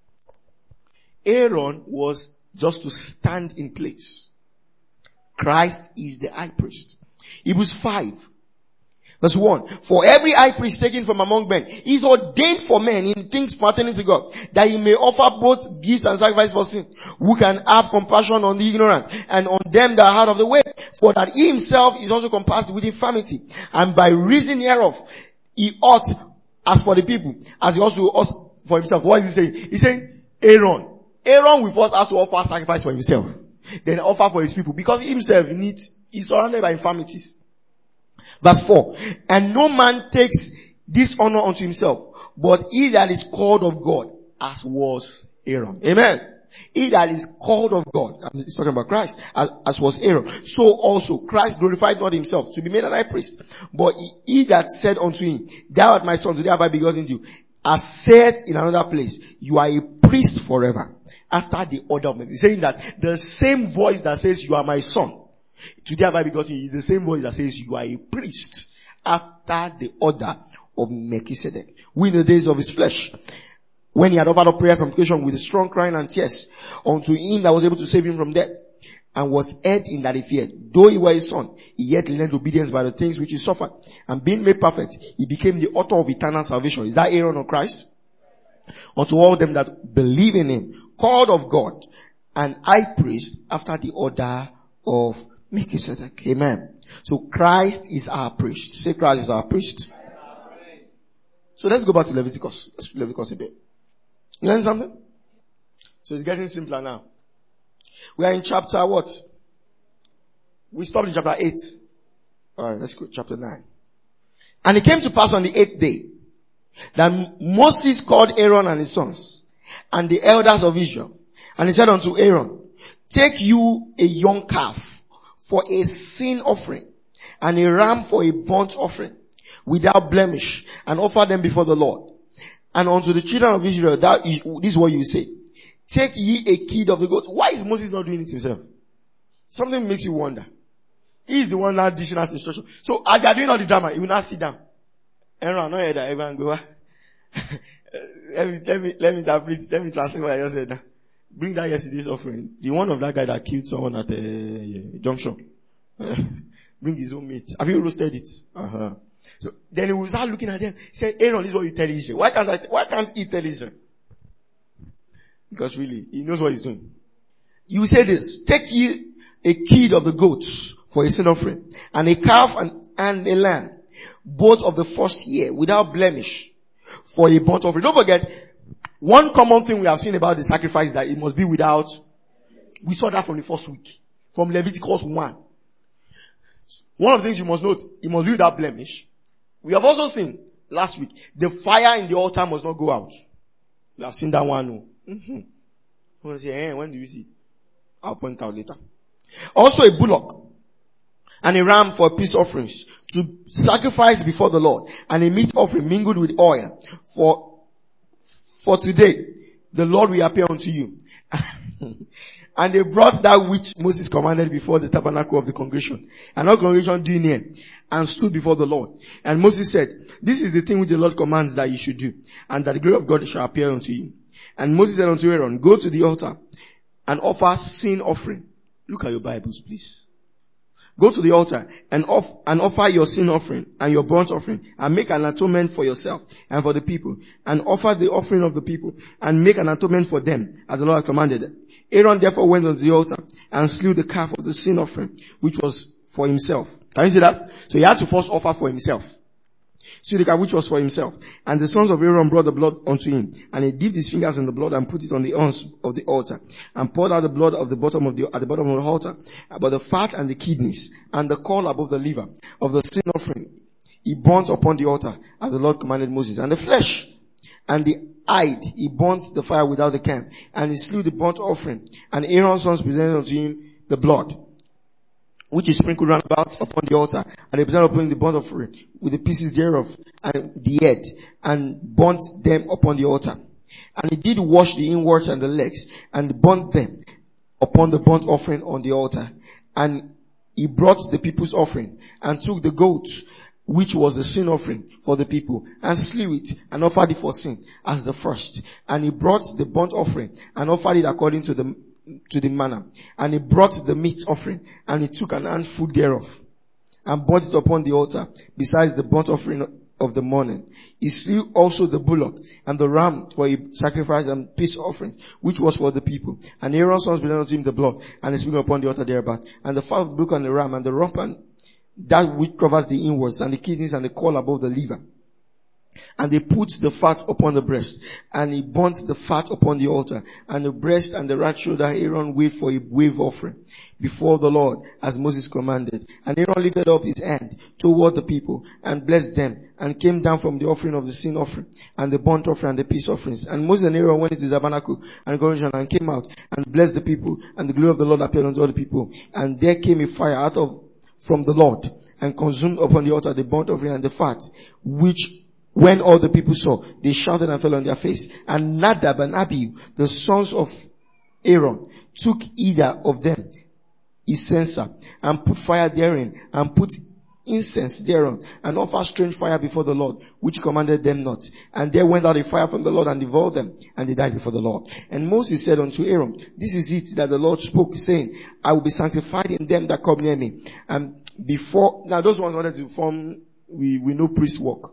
Aaron was just to stand in place. Christ is the high priest. Hebrews five. Verse one, for every high priest taken from among men is ordained for men in things pertaining to God, that he may offer both gifts and sacrifice for sin, who can have compassion on the ignorant and on them that are out of the way, for that he himself is also compassed with infirmity, and by reason hereof he ought, as for the people, as he also ought for himself. What is he saying? He's saying, Aaron. Aaron will first have to offer sacrifice for himself, then offer for his people, because he himself needs, he's surrounded by infirmities. Verse four, and no man takes this honor unto himself, but he that is called of God, as was Aaron. Amen. He that is called of God, and he's talking about Christ, as, as was Aaron. So also Christ glorified not himself to be made an high priest, but he, he that said unto him, thou art my son, today have I begotten you, as said in another place, you are a priest forever, after the order of men. He's saying that the same voice that says you are my son, today have I begotten you, is the same voice that says you are a priest after the order of Melchizedek. We in the days of his flesh, when he had offered up prayer and supplication with strong crying and tears unto him that was able to save him from death, and was heard in that he feared. Though he was his son, he yet learned obedience by the things which he suffered. And being made perfect, he became the author of eternal salvation. Is that Aaron or Christ? Unto all them that believe in him, called of God, and high priest after the order of Melchizedek. Amen. So Christ is our priest. Say Christ is our priest. So let's go back to Leviticus. Let's read Leviticus a bit. You learn something? So it's getting simpler now. We are in chapter what? We stopped in chapter eight. Alright, let's go to chapter nine. And it came to pass on the eighth day that Moses called Aaron and his sons and the elders of Israel. And he said unto Aaron, take you a young calf for a sin offering and a ram for a burnt offering without blemish, and offer them before the Lord. And unto the children of Israel, that is, this is what you say. Take ye a kid of the goat. Why is Moses not doing it himself? Something makes you wonder. He is the one that dishing out instruction. So as they are doing all the drama, he will not sit down. Aaron, not hear that. Everyone go. let me, let me, let me interpret, let me translate what I just said. Bring that yesterday's offering. The one of that guy that killed someone at the junction. Bring his own meat. Have you roasted it? Uh-huh. So then he will start looking at them. He said, Aaron, this is what you tell Israel. Why can't I, why can't he tell Israel? Because really, he knows what he's doing. You say this, take ye a kid of the goats for a sin offering, and a calf and, and a lamb, both of the first year, without blemish, for a burnt offering. Don't forget, one common thing we have seen about the sacrifice is that it must be without, we saw that from the first week, from Leviticus one. One of the things you must note, it must be without blemish. We have also seen last week, the fire in the altar must not go out. We have seen that one. Mm-hmm. When, say, hey, when do you see it? I'll point out later. Also a bullock and a ram for peace offerings to sacrifice before the Lord, and a meat offering mingled with oil. For, for today, the Lord will appear unto you. And they brought that which Moses commanded before the tabernacle of the congregation. And all congregation drew near and stood before the Lord. And Moses said, this is the thing which the Lord commands that you should do, and that the glory of God shall appear unto you. And Moses said unto Aaron, go to the altar and offer sin offering. Look at your Bibles, please. Go to the altar and, off, and offer your sin offering and your burnt offering, and make an atonement for yourself and for the people, and offer the offering of the people and make an atonement for them as the Lord commanded. Aaron therefore went unto the altar and slew the calf of the sin offering, which was for himself. Can you see that? So he had to first offer for himself. Slew the calf which was for himself. And the sons of Aaron brought the blood unto him, and he dipped his fingers in the blood and put it on the horns of the altar, and poured out the blood of the bottom of the, at the bottom of the altar, but the fat and the kidneys, and the caul above the liver of the sin offering, he burnt upon the altar, as the Lord commanded Moses. And the flesh and the hide, he burnt the fire without the camp, and he slew the burnt offering. And Aaron's sons presented unto him the blood, which is sprinkled round about upon the altar, and they presented upon the burnt offering with the pieces thereof and the head, and burnt them upon the altar. And he did wash the inwards and the legs, and burnt them upon the burnt offering on the altar. And he brought the people's offering, and took the goat, which was the sin offering for the people, and slew it, and offered it for sin as the first. And he brought the burnt offering, and offered it according to the to the manner. And he brought the meat offering, and he took an handful thereof, and burnt it upon the altar, besides the burnt offering of the morning. He slew also the bullock, and the ram for a sacrifice and peace offering, which was for the people. And Aaron's sons presented unto him the blood, and he sprinkled upon the altar thereabout. And the fat of the bullock and the ram, and the rump, and that which covers the inwards, and the kidneys, and the caul above the liver. And they put the fat upon the breast, and he burnt the fat upon the altar, and the breast and the right shoulder Aaron waved for a wave offering before the Lord, as Moses commanded. And Aaron lifted up his hand toward the people, and blessed them, and came down from the offering of the sin offering, and the burnt offering, and the peace offerings. And Moses and Aaron went into the tabernacle and the congregation, and came out, and blessed the people, and the glory of the Lord appeared unto all the people. And there came a fire out of, from the Lord, and consumed upon the altar the burnt offering and the fat, which when all the people saw, they shouted and fell on their face. And Nadab and Abihu, the sons of Aaron, took either of them his censer, and put fire therein, and put incense thereon, and offer strange fire before the Lord, which he commanded them not. And there went out a fire from the Lord and devoured them, and they died before the Lord. And Moses said unto Aaron, this is it that the Lord spoke, saying, I will be sanctified in them that come near me. And before, now those ones wanted to form, we, we know priest work.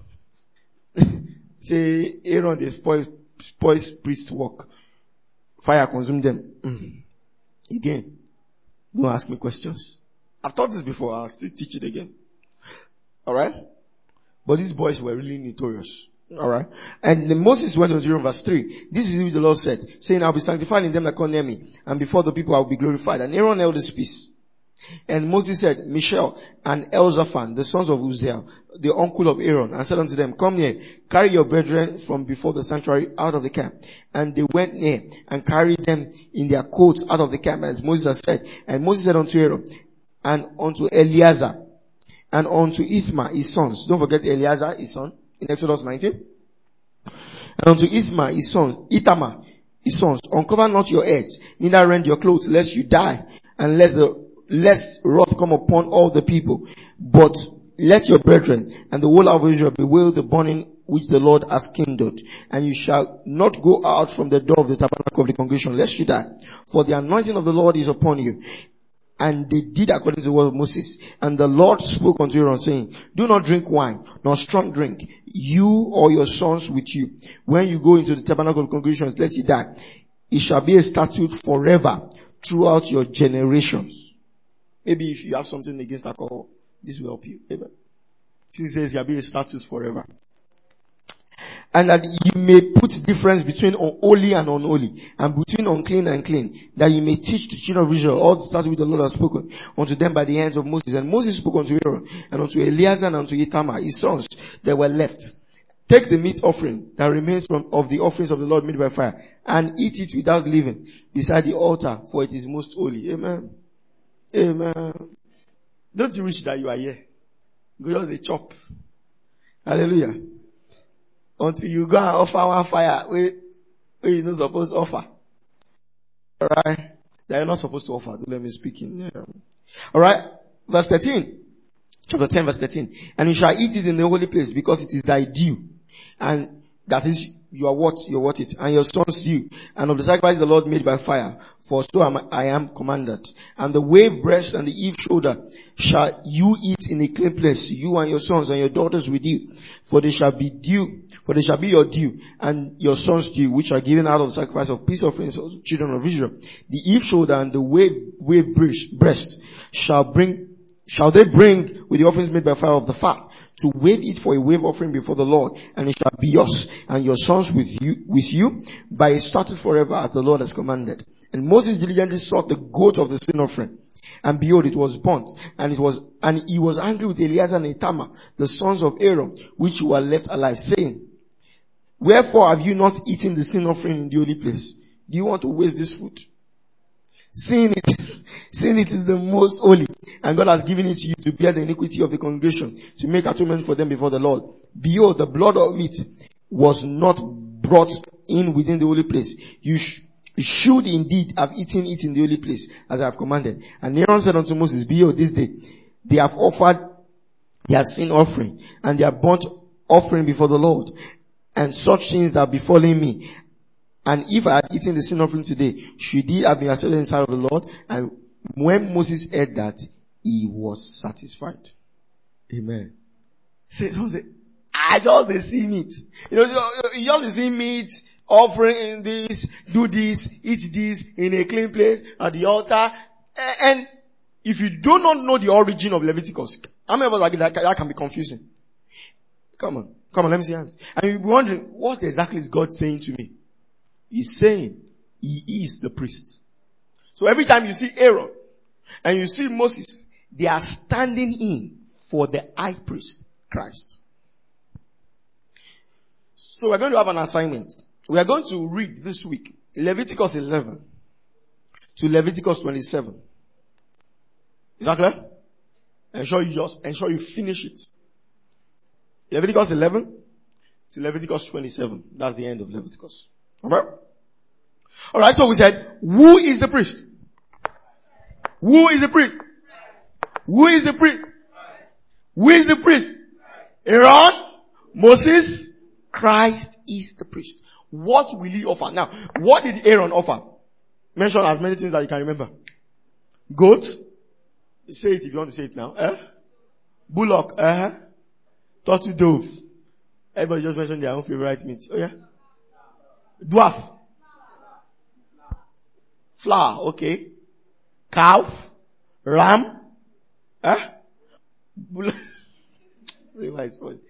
Say, Aaron, they spoil, spoils priest work. Fire consume them. Mm. Again, don't ask me questions. I've taught this before, I'll still teach it again. Alright? But these boys were really notorious. Alright? And then Moses went on to Aaron, verse three. This is what the Lord said, saying, I'll be sanctified in them that come near me, and before the people I will be glorified. And Aaron held his peace. And Moses said, Mishael and Elzaphan, the sons of Uzziel, the uncle of Aaron, and said unto them, come near, carry your brethren from before the sanctuary out of the camp. And they went near and carried them in their coats out of the camp, as Moses had said. And Moses said unto Aaron, and unto Eleazar, and unto Ithma, his sons. Don't forget Eleazar, his son, in Exodus nineteen. And unto Ithma, his sons, Ithamar, his sons, uncover not your heads, neither rend your clothes, lest you die, and let the lest wrath come upon all the people. But let your brethren and the whole of Israel bewail the burning which the Lord has kindled. And you shall not go out from the door of the tabernacle of the congregation, lest you die. For the anointing of the Lord is upon you. And they did according to the word of Moses. And the Lord spoke unto Aaron, saying, do not drink wine, nor strong drink, you or your sons with you. When you go into the tabernacle of the congregation, let you die. It shall be a statute forever throughout your generations. Maybe if you have something against alcohol, this will help you. Amen. He says there will be a status forever. And that you may put difference between holy and unholy, and between unclean and clean, that you may teach the children of Israel all the statutes which the Lord has spoken unto them by the hands of Moses. And Moses spoke unto Aaron, and unto Eleazar, and unto Ithamar, his sons that were left. Take the meat offering that remains from of the offerings of the Lord made by fire, and eat it without leaven beside the altar, for it is most holy. Amen. Amen. Don't you wish that you are here? Go just a chop. Hallelujah. Until you go and offer one fire where, where you're not supposed to offer. Alright? That you're not supposed to offer. Don't let me speak in there. Alright? Verse thirteen. Chapter ten verse thirteen. And you shall eat it in the holy place, because it is thy due. And that is, you are what? You are what it. And your sons due. And of the sacrifice the Lord made by fire. For so am I, I am commanded. And the wave breast and the eve shoulder shall you eat in a clean place, you and your sons and your daughters with you. For they shall be due, for they shall be your due, and your sons due, which are given out of the sacrifice of peace offerings of the children of Israel. The eve shoulder and the wave, wave breast shall bring, shall they bring with the offerings made by fire of the fat, to wave it for a wave offering before the Lord, and it shall be yours and your sons with you, with you, by a statute forever, as the Lord has commanded. And Moses diligently sought the goat of the sin offering, and behold, it was burnt, and it was, and he was angry with Eleazar and Ithamar, the sons of Aaron, which were left alive, saying, wherefore have you not eaten the sin offering in the holy place? Do you want to waste this food? Seeing it, seeing it is the most holy, and God has given it to you to bear the iniquity of the congregation, to make atonement for them before the Lord. Behold, the blood of it was not brought in within the holy place. You sh- should indeed have eaten it in the holy place, as I have commanded. And Aaron said unto Moses, behold, this day they have offered their sin offering and their burnt offering before the Lord, and such things that are befalling me. And if I had eaten the sin offering today, should he have been accepted in the sight of the Lord? And when Moses heard that, he was satisfied. Amen. Say, someone say, I just see meat. You know, you just see meat, offering this, do this, eat this in a clean place at the altar. And if you do not know the origin of Leviticus, how many of us agree that that can be confusing? Come on. Come on, let me see hands. And you'll be wondering, what exactly is God saying to me? He's saying he is the priest. So every time you see Aaron and you see Moses, they are standing in for the high priest, Christ. So we're going to have an assignment. We are going to read this week Leviticus eleven to Leviticus twenty-seven. Is that clear? Ensure you just, ensure you finish it. Leviticus eleven to Leviticus twenty-seven. That's the end of Leviticus. Alright? Alright, so we said, who is the priest? Who is the priest? Who is the priest? Who is the priest? Aaron, Moses, Christ is the priest. What will he offer? Now, what did Aaron offer? Mention as many things that you can remember. Goat. Say it if you want to say it now. Eh? Bullock. Uh-huh. Turtle dove. Everybody just mentioned their own favorite meat. Oh yeah? Dwarf. Flour. Okay. Calf. Ram. Eh? Bullock. River is funny.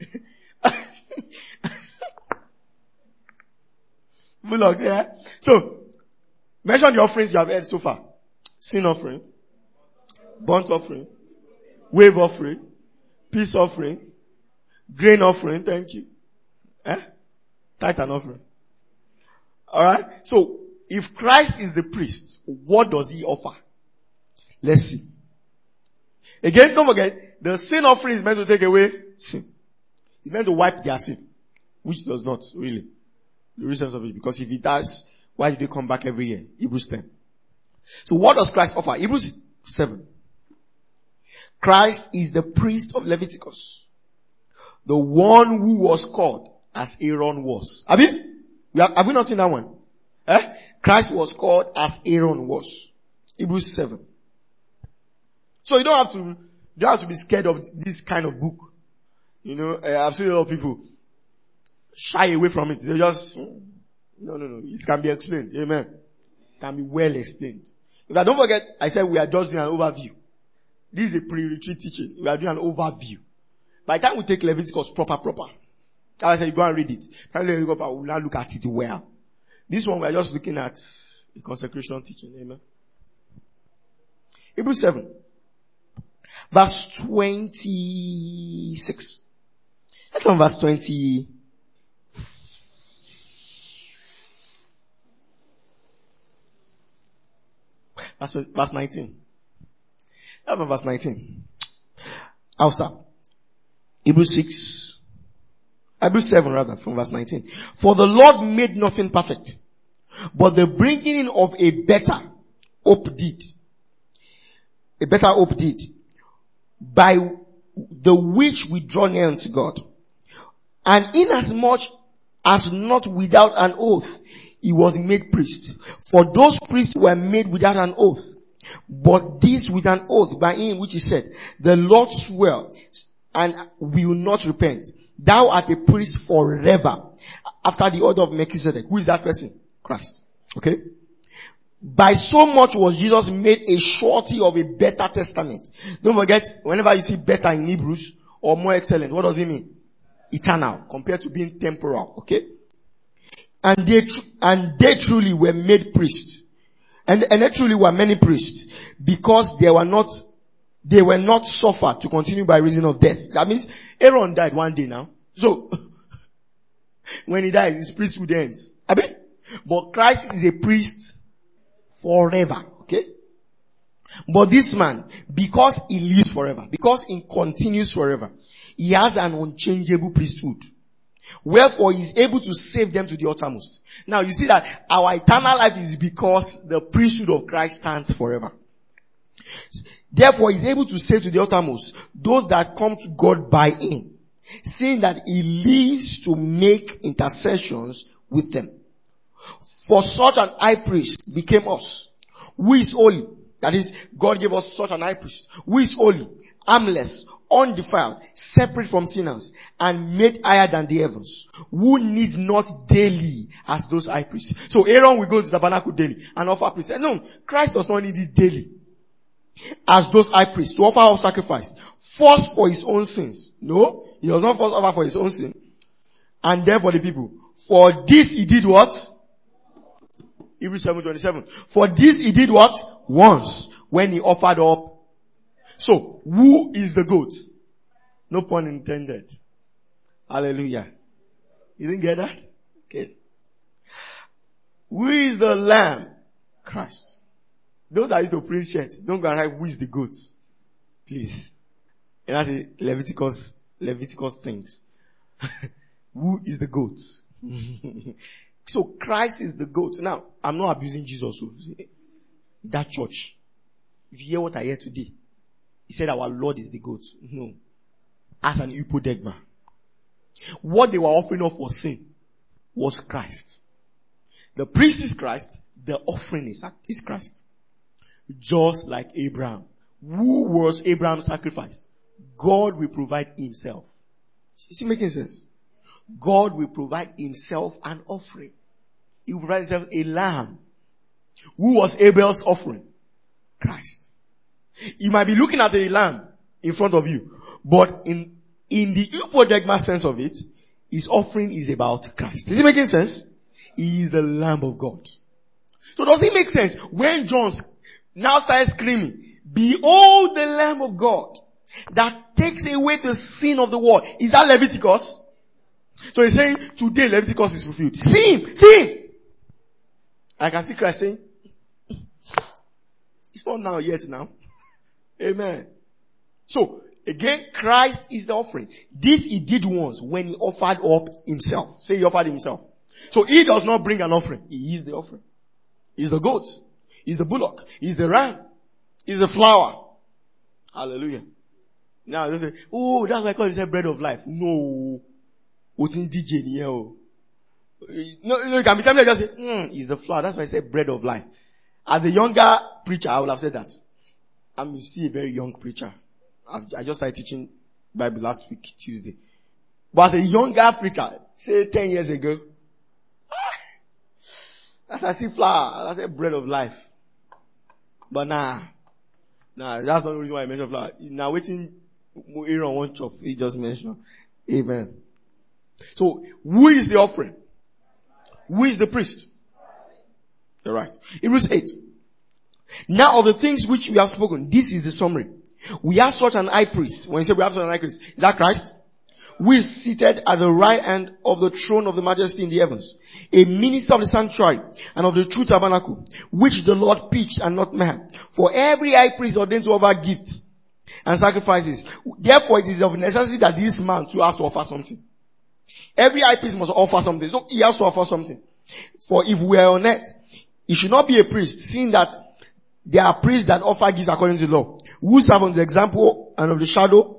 Bullock, yeah? So, mention the offerings you have heard so far. Sin offering. Burnt offering. Wave offering. Peace offering. Grain offering. Thank you. Eh? Tithe and offering. Alright? So, if Christ is the priest, what does he offer? Let's see. Again, don't forget, the sin offering is meant to take away sin. It's meant to wipe their sin. Which does not, really. The reasons of it. Because if it does, why do they come back every year? Hebrews ten. So what does Christ offer? Hebrews seven. Christ is the priest of Leviticus. The one who was called as Aaron was. Have you? Have we not seen that one? Eh? Christ was called as Aaron was. Hebrews seven. So you don't have to, you don't have to be scared of this kind of book. You know, uh, I've seen a lot of people shy away from it. They just, no, no, no. It can be explained. Amen. It can be well explained. If I don't forget, I said we are just doing an overview. This is a pre-retreat teaching. We are doing an overview. By the time we take Leviticus proper, proper, as I said, you go and read it. Finally, we will now look at it well. This one we are just looking at the consecration teaching. Amen. Hebrews seven. Verse twenty-six. Let's from verse twenty. Verse, verse nineteen. Let's from verse nineteen. I'll start. Hebrews six. Hebrews seven rather, from verse nineteen. For the Lord made nothing perfect, but the bringing in of a better hope did. A better hope did. By the which we draw near unto God. And inasmuch as not without an oath, he was made priest. For those priests were made without an oath. But this with an oath by him which he said, the Lord swore and will not repent. Thou art a priest forever. After the order of Melchizedek. Who is that person? Christ. Okay? By so much was Jesus made a surety of a better testament. Don't forget, whenever you see better in Hebrews, or more excellent, what does it mean? Eternal, compared to being temporal. Okay? And they, tr- and they truly were made priests. And, and they truly were many priests, because they were not, they were not suffered to continue by reason of death. That means Aaron died one day now. So, when he died, his priesthood ends. I mean, but Christ is a priest forever. Okay? But this man, because he lives forever, because he continues forever, he has an unchangeable priesthood. Wherefore he is able to save them to the uttermost. Now you see that our eternal life is because the priesthood of Christ stands forever. Therefore he is able to save to the uttermost those that come to God by him, seeing that he lives to make intercessions with them. For such an high priest became us, who is holy. That is, God gave us such an high priest, who is holy, harmless, undefiled, separate from sinners, and made higher than the heavens, who needs not daily as those high priests. So Aaron will go to the tabernacle daily and offer priests. No, Christ does not need it daily as those high priests to offer up sacrifice, first for his own sins. No, he does not first offer for his own sin, and then for the people. For this he did what? Hebrews seven twenty-seven. For this he did what? Once, when he offered up. So, who is the goat? No pun intended. Hallelujah. You didn't get that? Okay. Who is the lamb? Christ. Those that used to print shirts, don't go and write who is the goat. Please. And that's a Leviticus, Leviticus things. Who is the goat? So Christ is the goat. Now, I'm not abusing Jesus. That church. If you hear what I hear today, he said our Lord is the goat. No. as an hypodegma. What they were offering up for sin was Christ. The priest is Christ. The offering is, is Christ. Just like Abraham. Who was Abraham's sacrifice? God will provide himself. Is it making sense? God will provide himself an offering. He will provide himself a lamb. Who was Abel's offering? Christ. You might be looking at a lamb in front of you, but in, in the hypodegma sense of it, his offering is about Christ. Is it making sense? He is the Lamb of God. So does it make sense when John now starts screaming, behold the Lamb of God that takes away the sin of the world? Is that Leviticus? So he's saying today Leviticus is fulfilled. See him, see him. I can see Christ saying, it's not now yet now. Amen. So again, Christ is the offering. This he did once when he offered up himself. Say he offered himself. So he does not bring an offering. He is the offering. He's the goat. He's the bullock. He's the ram. He's the flour. Hallelujah. Now they say, oh, that's why God said bread of life. No. What's in D J here? No, no, you can be tempted to just say, hmm, he's the flour. That's why I said bread of life. As a younger preacher, I would have said that. I'm still a very young preacher. I've, I just started teaching Bible last week, Tuesday. But as a younger preacher, say ten years ago, that's I see flour. That's a bread of life. But nah, nah, that's not the reason why I mentioned flour. Now waiting, Aaron one chop. He just mentioned. Amen. So, who is the offering? Who is the priest? All right. Hebrews eight. Now of the things which we have spoken, this is the summary. We have such an high priest. When you say we have such an high priest, is that Christ? Who is seated at the right hand of the throne of the majesty in the heavens, a minister of the sanctuary and of the true tabernacle, which the Lord pitched and not man. For every high priest ordained to offer gifts and sacrifices. Therefore it is of necessity that this man too has to offer something. Every high priest must offer something. So he has to offer something. For if we are on earth, he should not be a priest, seeing that there are priests that offer gifts according to the law, who serve on the example and of the shadow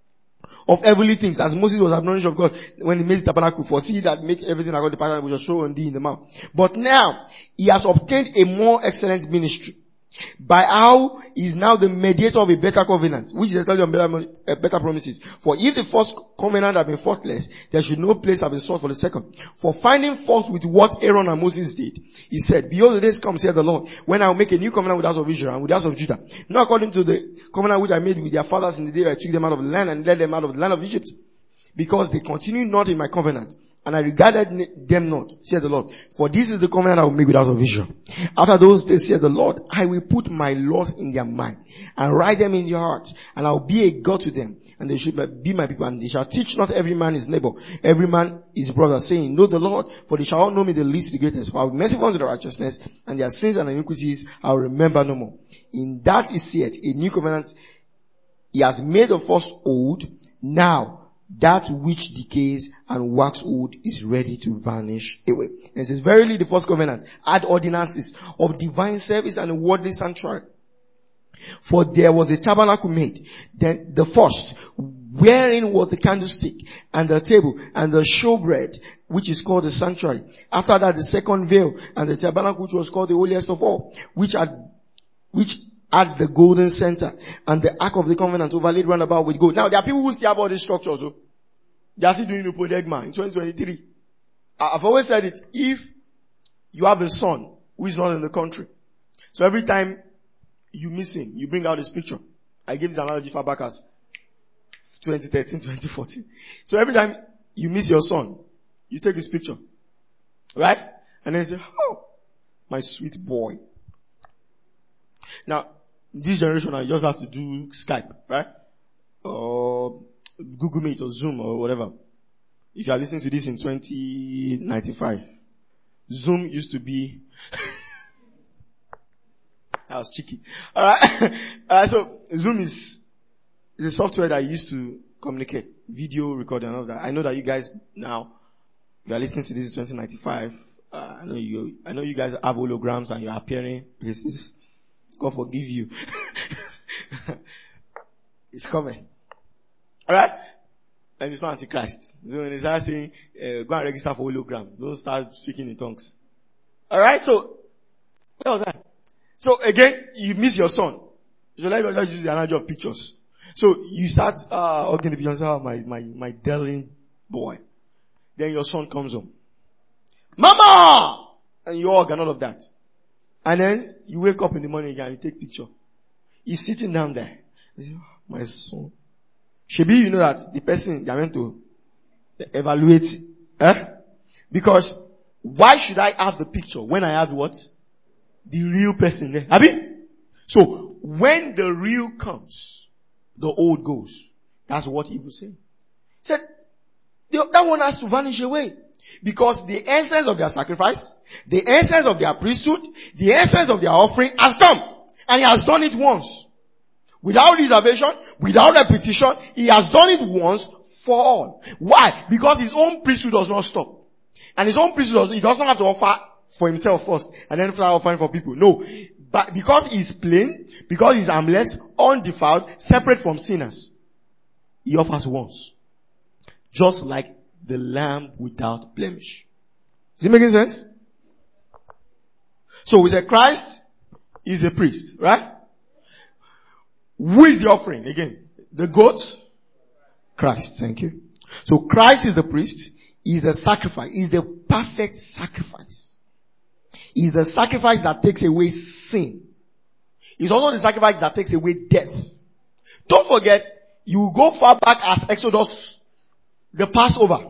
of heavenly things, as Moses was admonished of God when he made the tabernacle. For see that make everything according to the pattern which was shown on thee in the mount. But now he has obtained a more excellent ministry, by how he is now the mediator of a better covenant, which is entirely on better, uh, better promises. For if the first covenant had been faultless, there should no place have been sought for the second. For finding fault with what Aaron and Moses did, he said, behold, the days come, saith the Lord, when I will make a new covenant with the house of Israel and with the house of Judah, not according to the covenant which I made with their fathers in the day I took them out of the land and led them out of the land of Egypt, because they continued not in my covenant, and I regarded them not, said the Lord. For this is the covenant I will make with the house of Israel. After those days, said the Lord, I will put my laws in their mind, and write them in their heart, and I will be a God to them, and they should be my people, and they shall teach not every man his neighbor, every man his brother, saying, know the Lord, for they shall all know me the least, the greatest. For I will be merciful unto the righteousness, and their sins and iniquities I will remember no more. In that is said, a new covenant, he has made the first old. Now, that which decays and wax old is ready to vanish away. And it says, verily the first covenant had ordinances of divine service and a worldly sanctuary. For there was a tabernacle made, then the first, wherein was the candlestick and the table and the showbread, which is called the sanctuary. After that, the second veil and the tabernacle, which was called the holiest of all, which had, which at the golden center, and the ark of the covenant overlaid round about with gold. Now there are people who still have all these structures. Oh. They are still doing hypodegma in twenty twenty-three. I've always said it. If you have a son who is not in the country, so every time you miss him, you bring out this picture. I gave this analogy far back as twenty thirteen, twenty fourteen. So every time you miss your son, you take this picture. Right? And then you say, oh, my sweet boy. Now, this generation, I just have to do Skype, right? Or Google Meet or Zoom or whatever. If you are listening to this in twenty ninety-five, Zoom used to be, that was cheeky. Alright. uh, so Zoom is, is a software that I used to communicate, video recording and all that. I know that you guys now, you are listening to this in twenty ninety-five. Uh, I know you, I know you guys have holograms and you're appearing places. God forgive you. It's coming. Alright? And it's not Antichrist. So when they start saying, uh, go and register for hologram, don't start speaking in tongues. Alright, so, what was that? So again, you miss your son. So let me just use the analogy of pictures. So you start, uh, okay, the pictures are my, my, my darling boy. Then your son comes home. Mama! And you hug and all of that. And then you wake up in the morning again and you take picture. He's sitting down there. Say, oh, my son. Shebi, you know that the person they are meant to evaluate. Eh? Because why should I have the picture when I have what? The real person there. Abi? So when the real comes, the old goes. That's what he was saying. He said, that one has to vanish away. Because the essence of their sacrifice, the essence of their priesthood, the essence of their offering has come. And he has done it once. Without reservation, without repetition, he has done it once for all. Why? Because his own priesthood does not stop. And his own priesthood, he does not have to offer for himself first, and then start offering for people. No. But because he's plain, because he's harmless, undefiled, separate from sinners, he offers once. Just like the lamb without blemish. Is it making sense? So we say Christ is a priest, right? Who is the offering? Again, the goat? Christ. Thank you. So Christ is the priest. He is the sacrifice. He is the perfect sacrifice. He is the sacrifice that takes away sin. He is also the sacrifice that takes away death. Don't forget, you go far back as Exodus, the Passover,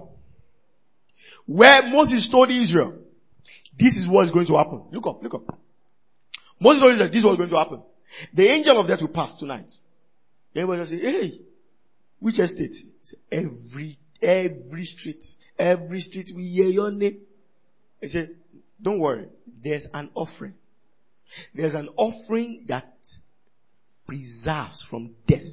where Moses told Israel, this is what is going to happen. Look up, look up. Moses told Israel, this is what is going to happen. The angel of death will pass tonight. Everybody will say, hey, which estate? Every, every street, every street we hear your name. He said, don't worry, there's an offering. There's an offering that preserves from death.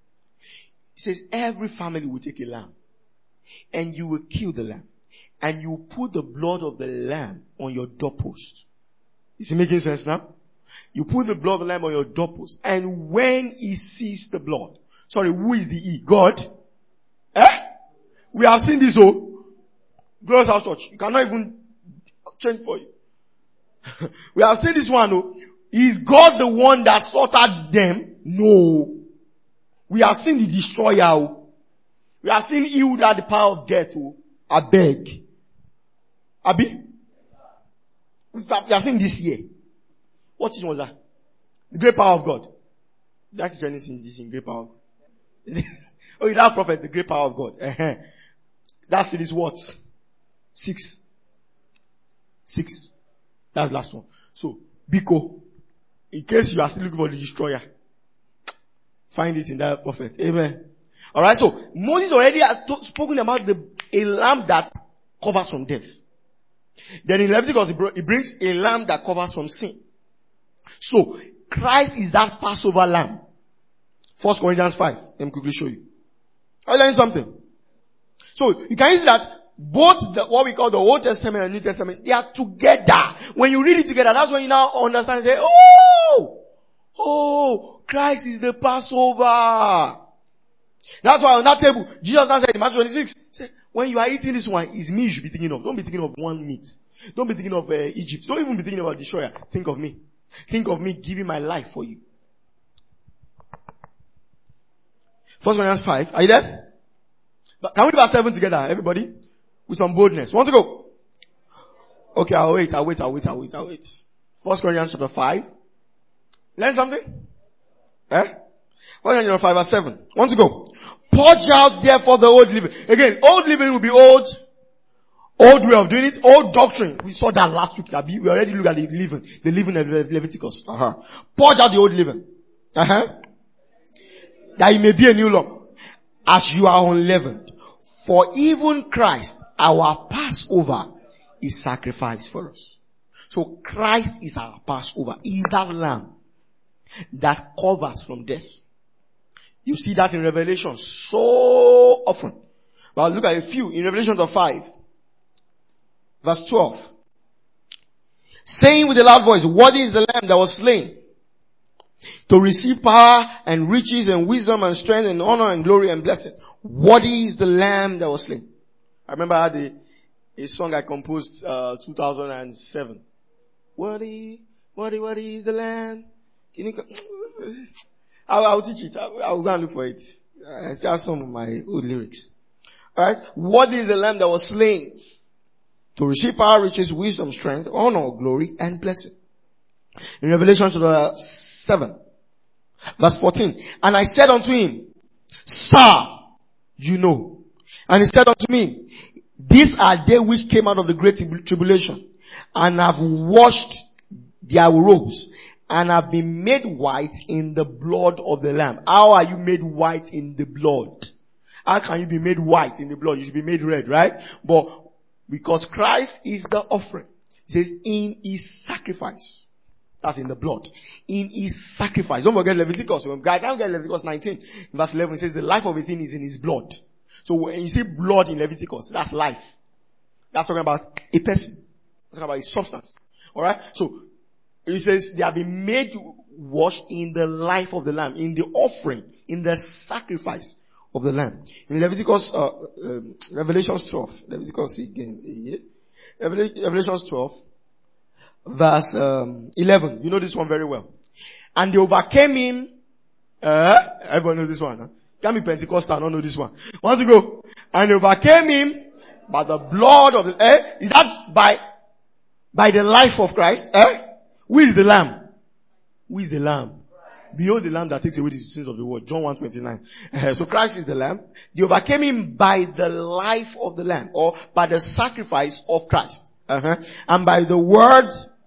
He says, every family will take a lamb, and you will kill the lamb, and you will put the blood of the lamb on your doorpost. Is it making sense now? You put the blood of the lamb on your doorpost, and when he sees the blood, sorry, who is the he? God? Eh? We have seen this, oh. Glorious House Church. You cannot even change for you. We have seen this one, oh. Is God the one that slaughtered them? No. We have seen the destroyer, oh. We have seen he who had the power of death, oh. I beg. Abi? We have seen this year. What was that? The great power of God. That is anything, this in great power of God. Oh, that prophet, the great power of God. Uh-huh. That's it is what? Six. Six. That's the last one. So, Biko, in case you are still looking for the destroyer, find it in that prophet. Amen. Alright, so Moses already had to, spoken about the a lamb that covers from death. Then in Leviticus, he, bro, he brings a lamb that covers from sin. So, Christ is that Passover lamb. First Corinthians five. Let me quickly show you. I learned something. So, you can see that both the, what we call the Old Testament and New Testament, they are together. When you read it together, that's when you now understand and say, oh, oh, Christ is the Passover. That's why on that table, Jesus now said in Matthew twenty-six, say, when you are eating this one, it's me you should be thinking of. Don't be thinking of one meat. Don't be thinking of uh, Egypt. Don't even be thinking about destroyer. Think of me. Think of me giving my life for you. First Corinthians five. Are you there? But can we do our seven together, everybody? With some boldness. Want to go? Okay, I'll wait, I'll wait, I'll wait, I'll wait, I'll wait. First Corinthians chapter five. Learn something? Eh? First Corinthians five verse seven. Want to go? Purge out therefore the old living. Again, old living will be old. Old way of doing it, old doctrine. We saw that last week. We already looked at the living, the living of Leviticus. Uh-huh. Purge out the old living. Uh-huh. That it may be a new law. As you are unleavened. For even Christ, our Passover, is sacrificed for us. So Christ is our Passover. He is that lamb that covers from death. You see that in Revelation so often. But I'll look at a few. In Revelation chapter five. Verse twelve. Saying with a loud voice, worthy is the lamb that was slain to receive power and riches and wisdom and strength and honor and glory and blessing. Worthy is the Lamb that was slain. I remember I had a, a song I composed, uh, two thousand seven. Worthy, worthy, worthy is the Lamb. Can you, I'll, I'll teach it. I'll, I'll go and look for it. I still have some of my old lyrics. Alright? Worthy is the Lamb that was slain to receive power, riches, wisdom, strength, honor, glory, and blessing. In Revelation chapter seven, verse fourteen, and I said unto him, Sir, you know. And he said unto me, these are they which came out of the great tribulation, and have washed their robes, and have been made white in the blood of the Lamb. How are you made white in the blood? How can you be made white in the blood? You should be made red, right? But because Christ is the offering, it says in his sacrifice. That's in the blood. In his sacrifice. Don't forget Leviticus. I can't get Leviticus nineteen. Verse eleven says the life of a thing is in his blood. So when you see blood in Leviticus, that's life. That's talking about a person. That's talking about a substance. Alright? So, it says they have been made wash in the life of the Lamb, in the offering, in the sacrifice of the Lamb. In Leviticus, uh, um, Revelations twelve. Leviticus again. Yeah. Revelations twelve. Verse um, eleven. You know this one very well. And they overcame him. Uh, everyone knows this one. Huh? Can't be Pentecostal, not know this one. Want to go? And they overcame him by the blood of the. Eh? Is that by by the life of Christ? Eh? Who is the Lamb? Who is the Lamb? Behold the Lamb that takes away the sins of the world. John one twenty-nine. Uh, so Christ is the Lamb. They overcame him by the life of the Lamb, or by the sacrifice of Christ. Uh-huh. And by the word.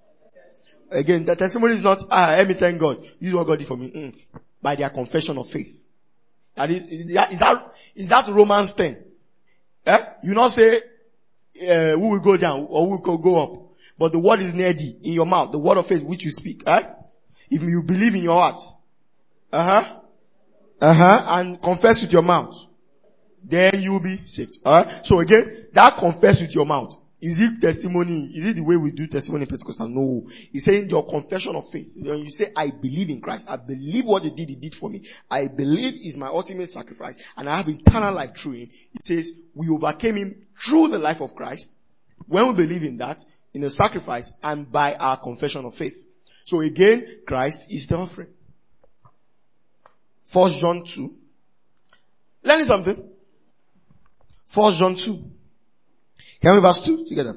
Again, the testimony is not, ah, let me thank God. This is what God did for me. Mm. By their confession of faith. And is, is, that, is that, is that Romans ten? Eh? You not say, uh, who will go down or who will go up. But the word is near thee, in your mouth. The word of faith which you speak. Eh? If you believe in your heart. Uh-huh. Uh-huh. And confess with your mouth. Then you will be saved. Alright? So again, that confess with your mouth. Is it testimony? Is it the way we do testimony in Pentecostal? No. He's saying your confession of faith. When you say, I believe in Christ. I believe what he did, he did for me. I believe is my ultimate sacrifice. And I have eternal life through him. It says, we overcame him through the life of Christ. When we believe in that, in the sacrifice, and by our confession of faith. So again, Christ is the offering. First John two. Learning something. First John two. Can we verse two together?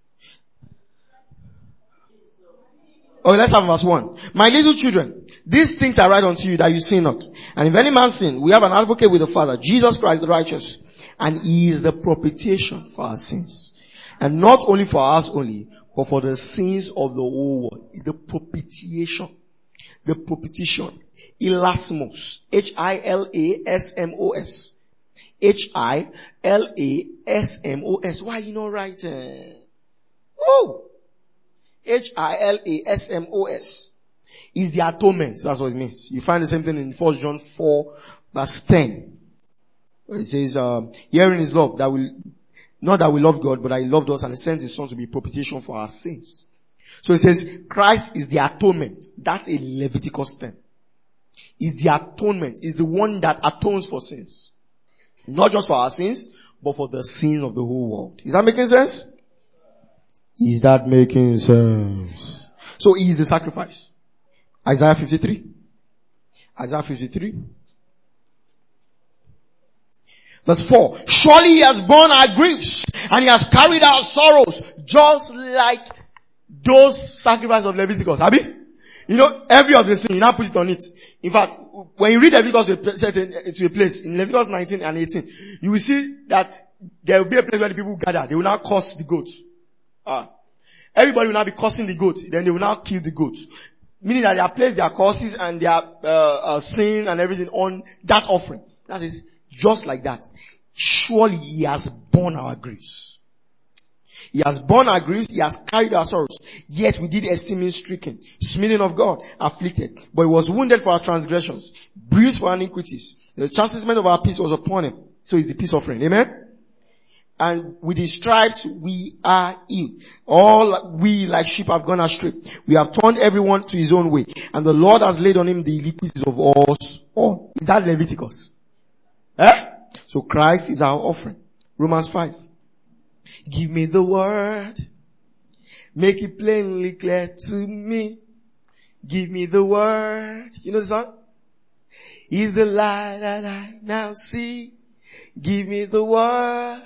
Oh, let's have verse one. My little children, these things I write unto you that you sin not. And if any man sin, we have an advocate with the Father, Jesus Christ the righteous. And he is the propitiation for our sins. And not only for ours only, but for the sins of the whole world. The propitiation. The propitiation. Hilasmos. H I L A S M O S. H I L A S M O S. Why are you not writing? Oh! H I L A S M O S. Is the atonement. That's what it means. You find the same thing in First John four verse ten. Where it says, um, herein is love, that will, not that we love God, but that he loved us and he sent his son to be propitiation for our sins. So it says, Christ is the atonement. That's a Leviticus term. Is the atonement. Is the one that atones for sins. Not just for our sins, but for the sins of the whole world. Is that making sense? Is that making sense? So he is the sacrifice. Isaiah fifty-three. Isaiah fifty-three. Verse four. Surely he has borne our griefs and he has carried our sorrows, just like those sacrifices of Leviticus. Abi? You know, every of the sin, you now put it on it. In fact, when you read Leviticus to a place, in Leviticus nineteen and eighteen, you will see that there will be a place where the people gather. They will now curse the goat. Ah. Everybody will now be cursing the goat. Then they will now kill the goat. Meaning that they have placed their curses and their uh, uh, sin and everything on that offering. That is just like that. Surely he has borne our griefs. He has borne our griefs, he has carried our sorrows. Yet we did esteem him stricken, smitten of God, afflicted. But he was wounded for our transgressions, bruised for our iniquities. The chastisement of our peace was upon him. So he's the peace offering. Amen? and with his stripes we are healed. All we like sheep have gone astray. We have turned everyone to his own way, and the Lord has laid on him the iniquities of us all. Is that Leviticus? Eh? So Christ is our offering. Romans five. Give me the word. Make it plainly clear to me. Give me the word. You know the song? Is the light that I now see. Give me the word.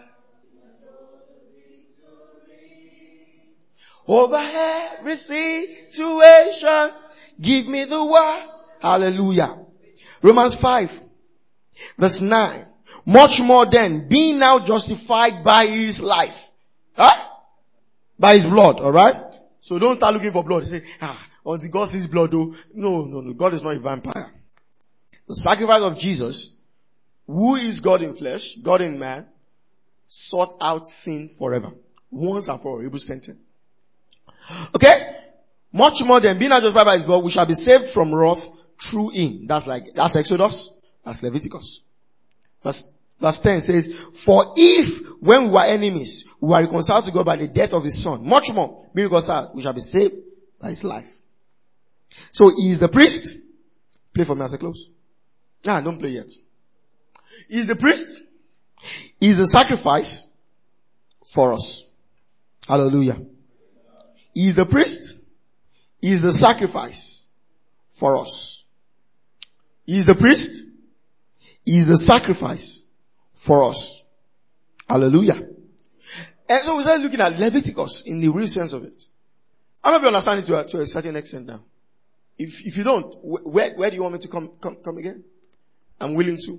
Over every situation. Give me the word. Hallelujah. Romans five. Verse nine. Much more then, being now justified by his life. Huh? By his blood, alright? So don't start looking for blood. Say, ah, until God sees blood, oh. No, no, no. God is not a vampire. The sacrifice of Jesus, who is God in flesh, God in man, sought out sin forever. Once and for all. Hebrews ten ten. Okay? Much more than being now justified by his blood, we shall be saved from wrath through him. That's like, that's Exodus. That's Leviticus. Verse, verse ten says, for if when we were enemies, we were reconciled to God by the death of his son, much more, being reconciled, we shall be saved by his life. So he is the priest. Play for me as I close. Nah, don't play yet. He is the priest. He is the sacrifice for us. Hallelujah. He is the priest. He is the sacrifice for us. He is the priest. He is the sacrifice for us. Hallelujah. And so we start looking at Leviticus in the real sense of it. I don't know if you understand it to a, to a certain extent now. If, if you don't, where, where do you want me to come, come, come again? I'm willing to.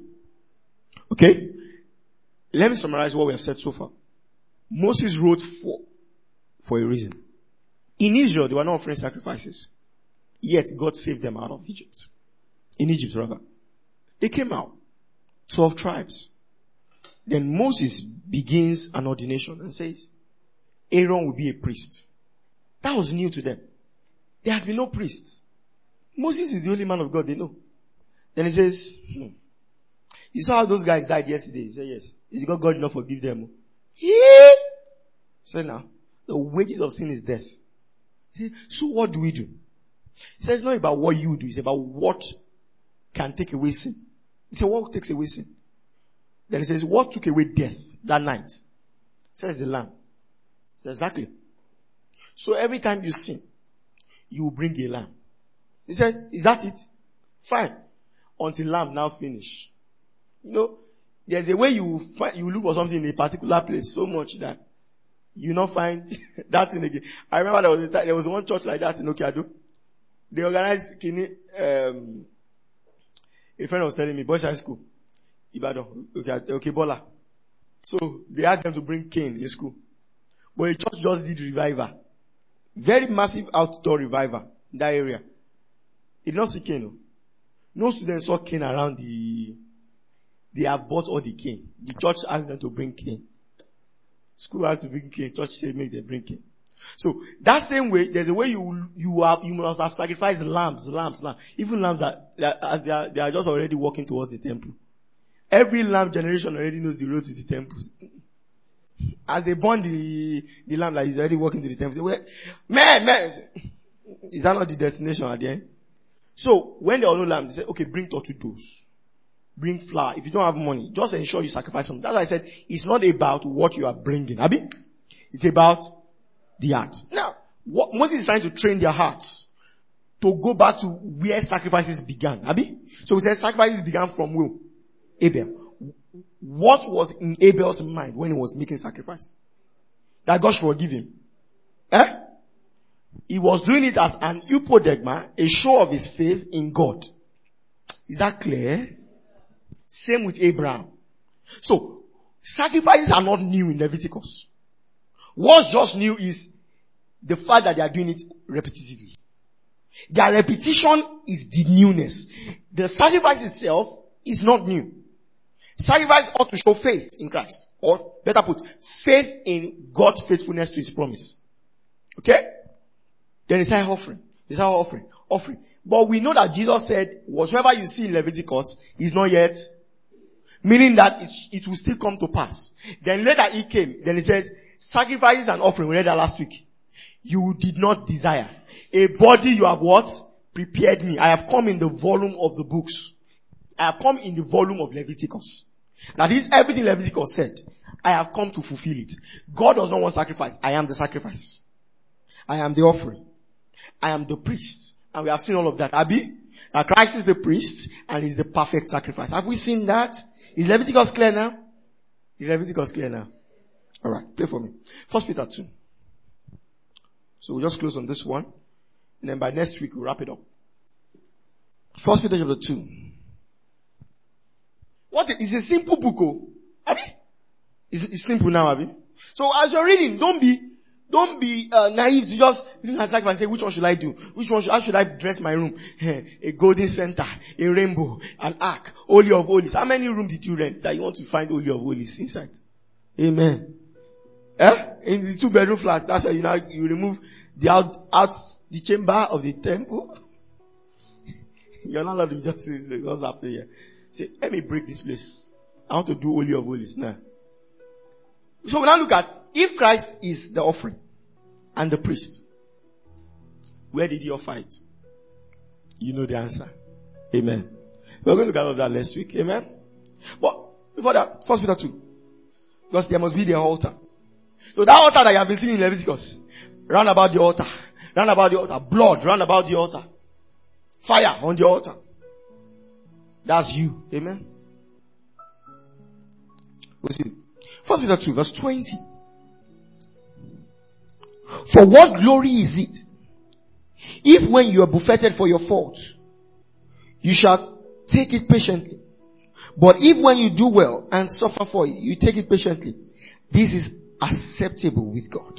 Okay? Let me summarize what we have said so far. Moses wrote for, for a reason. In Israel, they were not offering sacrifices. Yet God saved them out of Egypt. In Egypt, rather. They came out. Twelve tribes. Then Moses begins an ordination and says, Aaron will be a priest. That was new to them. There has been no priest. Moses is the only man of God they know. Then he says, hmm, you saw how those guys died yesterday? He said, yes. Is God God enough to forgive them? Yeah. He said, now, the wages of sin is death. He said, so what do we do? He says, it's not about what you do. It's about what can take away sin. He said, what takes away sin? Then he says, what took away death that night? He says, the lamb. He says, exactly. So every time you sin, you will bring a lamb. He said, is that it? Fine. Until lamb now finish. You know, there's a way you find, you look for something in a particular place so much that you not find that thing again. I remember there was a time, there was one church like that in Okeado. They organized kini, um, a friend was telling me, Boys High School, Ibadan, okay, okay, Bola. So they asked them to bring cane in school. But the church just did revival. Very massive outdoor revival in that area. It did not see cane. No, no students saw cane around the, they have bought all the cane. The church asked them to bring cane. School has to bring cane. Church said make them bring cane. So that same way, there's a way you you have you must have sacrificed lambs, lambs, lambs. Even lambs that they are, they are, they are just already walking towards the temple. Every lamb generation already knows the road to the temple. As they born the the lamb that is already walking to the temple, say, well, man, man, is that not the destination at the end? So when there are no lambs, they say, okay, bring tortillas, bring flour. If you don't have money, just ensure you sacrifice something. That's why I said it's not about what you are bringing, Abi. It's about the heart. Now, what Moses is trying to train their hearts to go back to where sacrifices began. Abi? So we said sacrifices began from who? Abel. What was in Abel's mind when he was making sacrifice? That God should forgive him. Eh? He was doing it as an upodegma, a show of his faith in God. Is that clear? Same with Abraham. So, sacrifices are not new in Leviticus. What's just new is the fact that they are doing it repetitively. Their repetition is the newness. The sacrifice itself is not new. Sacrifice ought to show faith in Christ. Or, better put, faith in God's faithfulness to his promise. Okay? Then it's our offering. It's our offering. Offering. But we know that Jesus said, whatever you see in Leviticus is not yet. Meaning that it, it will still come to pass. Then later he came. Then he says, sacrifices and offering. We read that last week. You did not desire. A body you have what? Prepared me. I have come in the volume of the books. I have come in the volume of Leviticus. That is everything Leviticus said. I have come to fulfill it. God does not want sacrifice. I am the sacrifice. I am the offering. I am the priest. And we have seen all of that. Abi? That Christ is the priest and is the perfect sacrifice. Have we seen that? Is Leviticus clear now? Is Leviticus clear now? Alright, play for me. First Peter two. So we'll just close on this one. And then by next week we'll wrap it up. First Peter chapter two. What is a simple book, oh? Abi? It's, it's simple now, Abi. So as you're reading, don't be Don't be uh, naive to just look at sacrifice and say, which one should I do? Which one should, how should I dress my room? A golden center, a rainbow, an ark, Holy of Holies. How many rooms did you rent that you want to find Holy of Holies inside? Amen. Eh? In the two bedroom flat, that's why you now, you remove the out, out, the chamber of the temple. You're not allowed to just say, what's happening here? Say, let me break this place. I want to do Holy of Holies now. So we now look at, if Christ is the offering and the priest, where did he offer it? You know the answer. Amen. We're going to look at all of that next week. Amen. But before that, First Peter two. Because there must be the altar. So that altar that you have been seeing in Leviticus, round about the altar, round about the altar, blood round about the altar, fire on the altar. That's you. Amen. We'll see. First Peter two, verse twenty. For what glory is it, if when you are buffeted for your faults, you shall take it patiently? But if when you do well and suffer for it, you take it patiently, this is acceptable with God.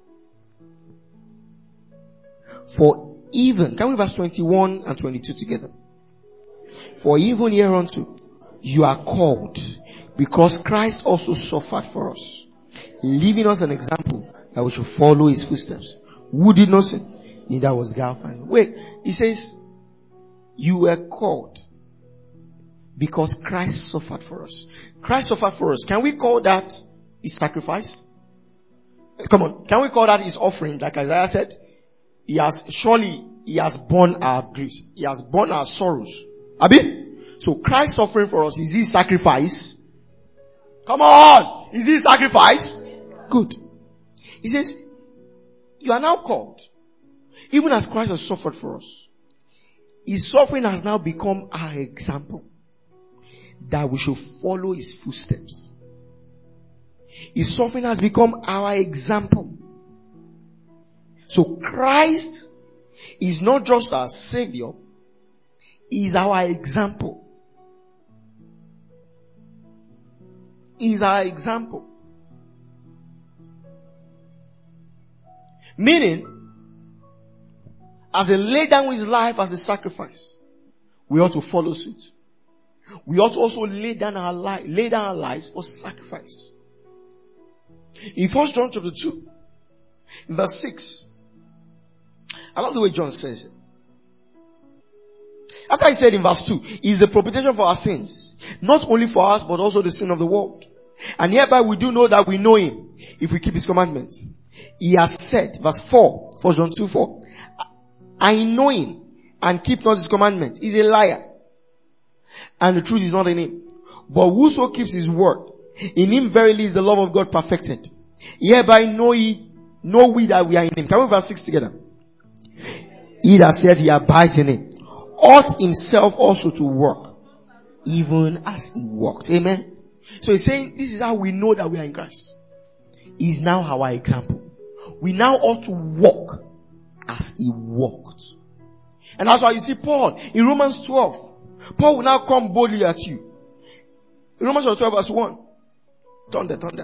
For even, can we verse twenty-one and twenty-two together? For even hereunto you are called, because Christ also suffered for us, leaving us an example that we should follow his footsteps. Who did not sin? Neither was guile found. Wait, he says, you were called because Christ suffered for us. Christ suffered for us. Can we call that his sacrifice? Come on, can we call that his offering? Like Isaiah said, he has, surely he has borne our griefs. He has borne our sorrows. Abi? So Christ suffering for us, is his sacrifice? Come on! Is his sacrifice? Good. He says, you are now called, even as Christ has suffered for us. His suffering has now become our example, that we should follow his footsteps. His suffering has become our example. So Christ is not just our Savior, he is our example. He is our example. Meaning, as he laid down his life as a sacrifice, we ought to follow suit. We ought to also lay down our life, lay down our lives for sacrifice. In First John chapter two, in verse six, I love the way John says it. After he said in verse two, he is the propitiation for our sins, not only for us, but also the sin of the world. And hereby we do know that we know him, if we keep his commandments. He has said, verse four, First John two four, I know him and keep not his commandments. He's a liar, and the truth is not in him. But whoso keeps his word, in him verily is the love of God perfected. Hereby know ye, know we that we are in him. Can we verse six together? He that says he abides in him ought himself also to work, even as he walked. Amen. So he's saying, this is how we know that we are in Christ. He is now our example. We now ought to walk as he walked. And that's why you see Paul in Romans twelve. Paul will now come boldly at you. In Romans twelve verse one. Turn there, turn there.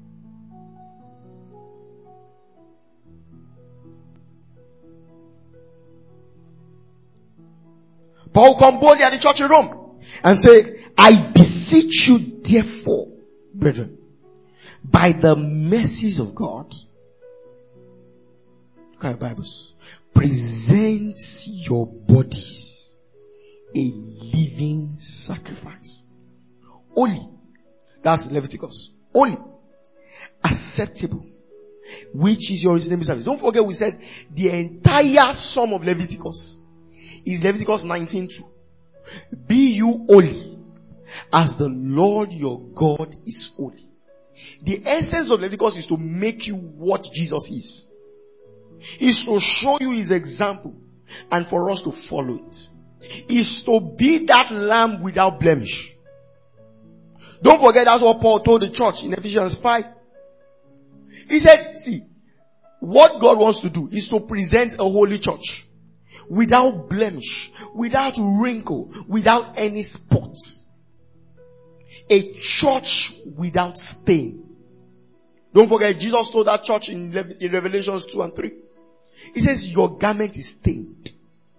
Paul will come boldly at the church in Rome and say, I beseech you therefore, brethren, by the mercies of God, look at your Bibles, present your bodies a living sacrifice, holy. That's Leviticus. Holy. Acceptable. Which is your reasonable service. Don't forget we said the entire sum of Leviticus is Leviticus nineteen two. Be you holy as the Lord your God is holy. The essence of Leviticus is to make you what Jesus is. Is to show you his example and for us to follow it. Is to be that lamb without blemish. Don't forget that's what Paul told the church in Ephesians five. He said, see, what God wants to do is to present a holy church without blemish, without wrinkle, without any spot. A church without stain. Don't forget, Jesus told that church in, in Revelations two and three. He says, your garment is stained.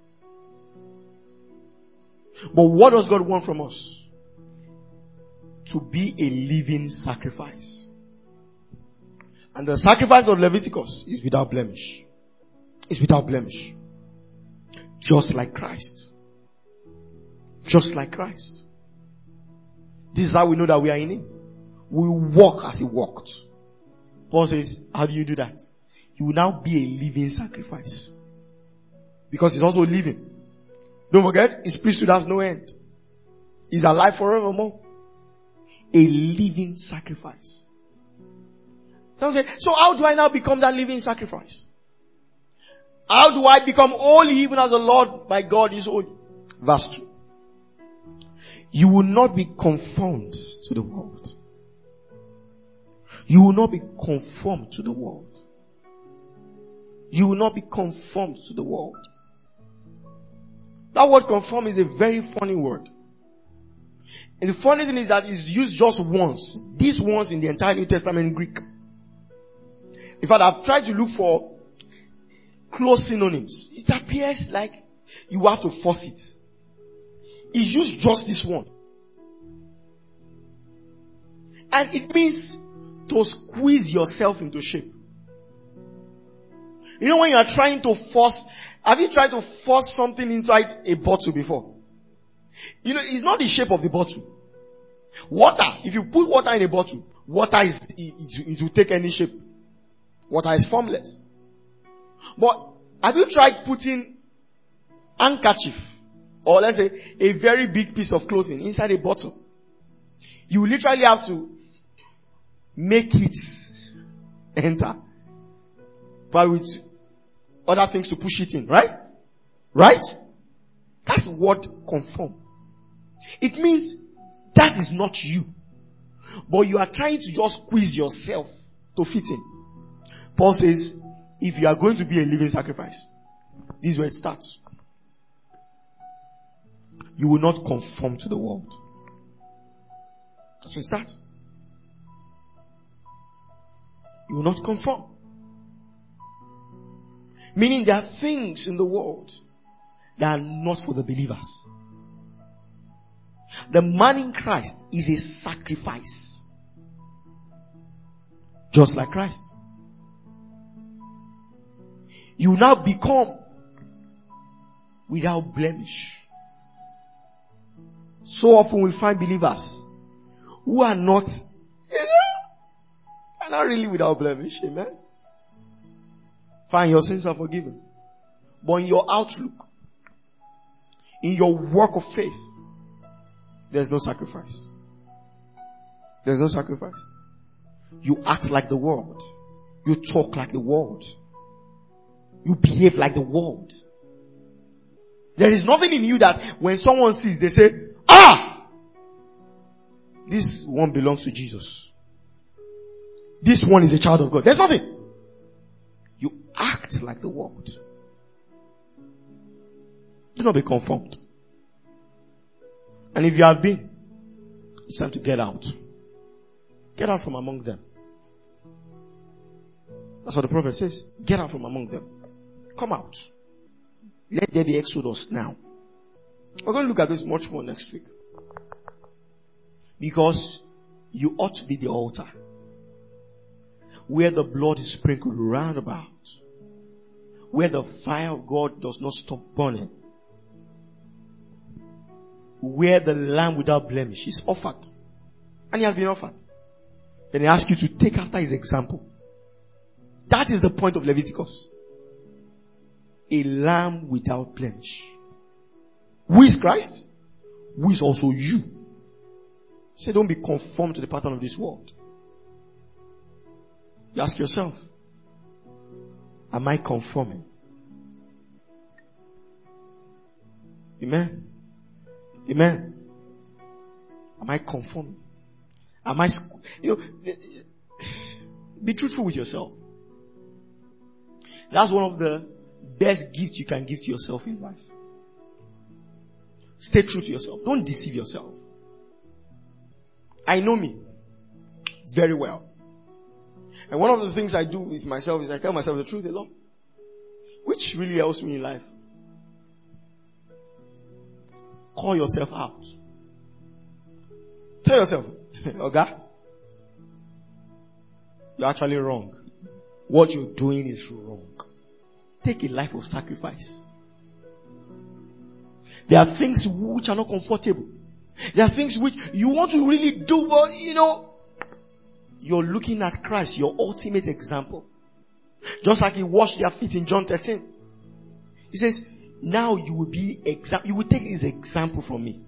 But what does God want from us? To be a living sacrifice. And the sacrifice of Leviticus is without blemish. It's without blemish. Just like Christ. Just like Christ. This is how we know that we are in him. We walk as he walked. Paul says, how do you do that? You will now be a living sacrifice. Because he's also living. Don't forget, his priesthood has no end. He's alive forevermore. A living sacrifice. Don't say, so how do I now become that living sacrifice? How do I become holy even as the Lord my God is holy? Verse two. You will not be conformed to the world. You will not be conformed to the world. You will not be conformed to the world. That word conform is a very funny word. And the funny thing is that it's used just once. This once in the entire New Testament Greek. In fact, I've tried to look for close synonyms. It appears like you have to force it. It's used just this one. And it means to squeeze yourself into shape. You know when you are trying to force, have you tried to force something inside a bottle before? You know, it's not the shape of the bottle. Water, if you put water in a bottle, water is, it, it will take any shape. Water is formless. But have you tried putting handkerchief, or let's say a very big piece of clothing inside a bottle? You literally have to make it enter. But with other things to push it in, right? Right? That's what conform. It means that is not you. But you are trying to just squeeze yourself to fit in. Paul says, if you are going to be a living sacrifice, this is where it starts. You will not conform to the world. That's where it starts. You will not conform. Meaning there are things in the world that are not for the believers. The man in Christ is a sacrifice. Just like Christ. You now become without blemish. So often we find believers who are not, are not really without blemish. Amen. Fine, your sins are forgiven. But in your outlook, in your work of faith, there's no sacrifice. There's no sacrifice. You act like the world. You talk like the world. You behave like the world. There is nothing in you that when someone sees, they say, ah! This one belongs to Jesus. This one is a child of God. There's nothing. You act like the world. Do not be conformed. And if you have been, it's time to get out. Get out from among them. That's what the prophet says. Get out from among them. Come out. Let there be exodus now. We're going to look at this much more next week. Because you ought to be the altar where the blood is sprinkled round about, where the fire of God does not stop burning, where the lamb without blemish is offered. And he has been offered. Then he asks you to take after his example. That is the point of Leviticus. A lamb without blemish. Who is Christ? Who is also you? Say, don't be conformed to the pattern of this world. You ask yourself, am I conforming? Amen. Amen. Am I conforming? Am I, you know, be truthful with yourself. That's one of the best gifts you can give to yourself in life. Stay true to yourself. Don't deceive yourself. I know me very well. And one of the things I do with myself is I tell myself the truth a lot. Which really helps me in life. Call yourself out. Tell yourself, okay, you're actually wrong. What you're doing is wrong. Take a life of sacrifice. There are things which are not comfortable. There are things which you want to really do, but you know, you're looking at Christ, your ultimate example. Just like he washed their feet in John thirteen. He says, now you will be exa- you will take this example from me.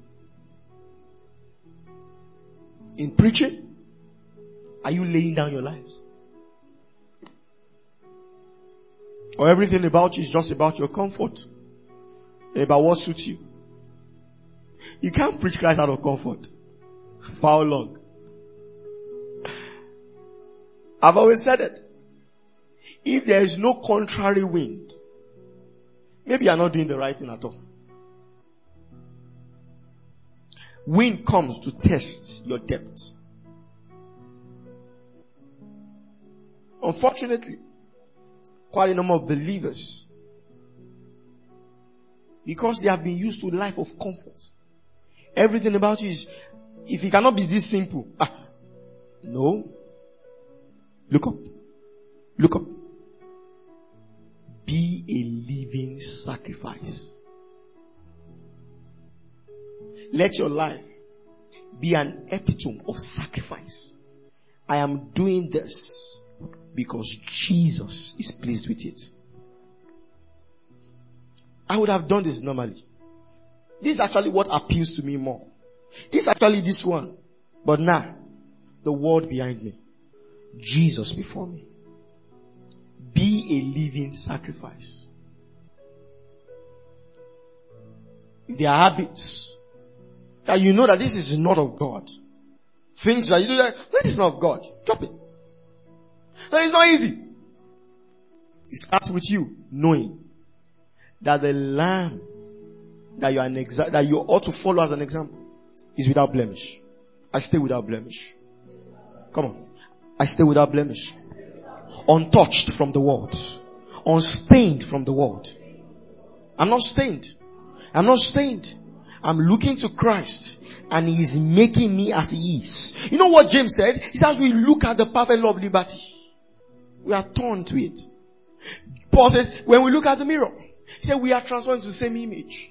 In preaching, are you laying down your lives? Or everything about you is just about your comfort? And about what suits you? You can't preach Christ out of comfort. For how long? I've always said it. If there is no contrary wind, maybe you're not doing the right thing at all. Wind comes to test your depth. Unfortunately, quite a number of believers, because they have been used to a life of comfort, everything about you is, if it cannot be this simple, ah, no. Look up. Look up. Be a living sacrifice. Let your life be an epitome of sacrifice. I am doing this because Jesus is pleased with it. I would have done this normally. This is actually what appeals to me more. This is actually this one. But now, the world behind me. Jesus before me. Be a living sacrifice. If there are habits that you know that this is not of God, things that you do that, that is not of God, drop it. That is not easy. It starts with you knowing that the lamb that you are an exa- that you ought to follow as an example is without blemish. I stay without blemish. Come on. I stay without blemish. Untouched from the world. Unstained from the world. I'm not stained. I'm not stained. I'm looking to Christ and He is making me as He is. You know what James said? He says we look at the perfect law of liberty. We are torn to it. Paul says when we look at the mirror, he said we are transformed to the same image.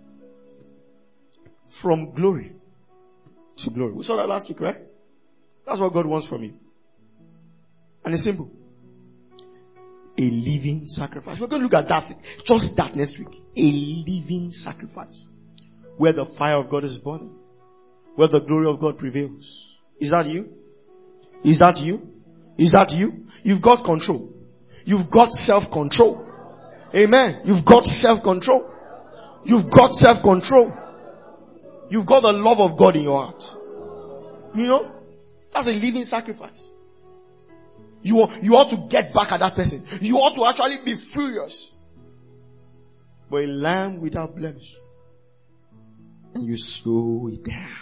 From glory to glory. We saw that last week, right? That's what God wants from you. And it's simple. A living sacrifice. We're going to look at that, just that next week. A living sacrifice. Where the fire of God is burning. Where the glory of God prevails. Is that you? Is that you? Is that you? You've got control. You've got self-control. Amen. You've got self-control. You've got self-control. You've got the love of God in your heart. You know? That's a living sacrifice. You, you ought to get back at that person. You ought to actually be furious. But a lamb without blemish. And you slow it down.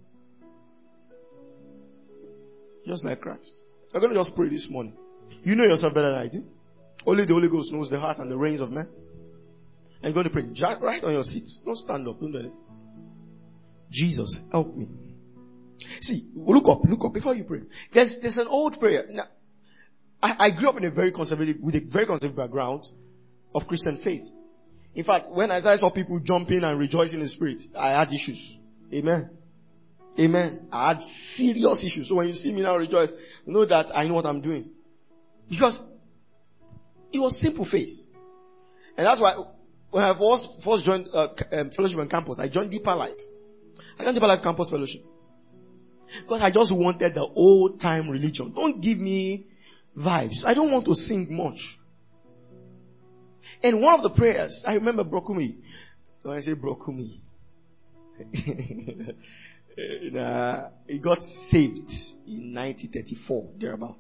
Just like Christ. We're going to just pray this morning. You know yourself better than I do. Only the Holy Ghost knows the heart and the reins of man. And you're going to pray. Jack right on your seat. Don't stand up. Don't do anything. Jesus, help me. See, look up, look up before you pray. There's, there's an old prayer. Now, I, I grew up in a very conservative, with a very conservative background of Christian faith. In fact, when I saw people jumping and rejoicing in the spirit, I had issues. Amen. Amen. I had serious issues. So when you see me now rejoice, know that I know what I'm doing. Because it was simple faith. And that's why when I first, first joined uh, um, Fellowship on Campus, I joined Deeper Life. I joined Deeper Life Campus Fellowship. Because I just wanted the old time religion. Don't give me vibes. I don't want to sing much. And one of the prayers, I remember Brokumi. When I say Brokumi, uh, he got saved in nineteen thirty-four, thereabout.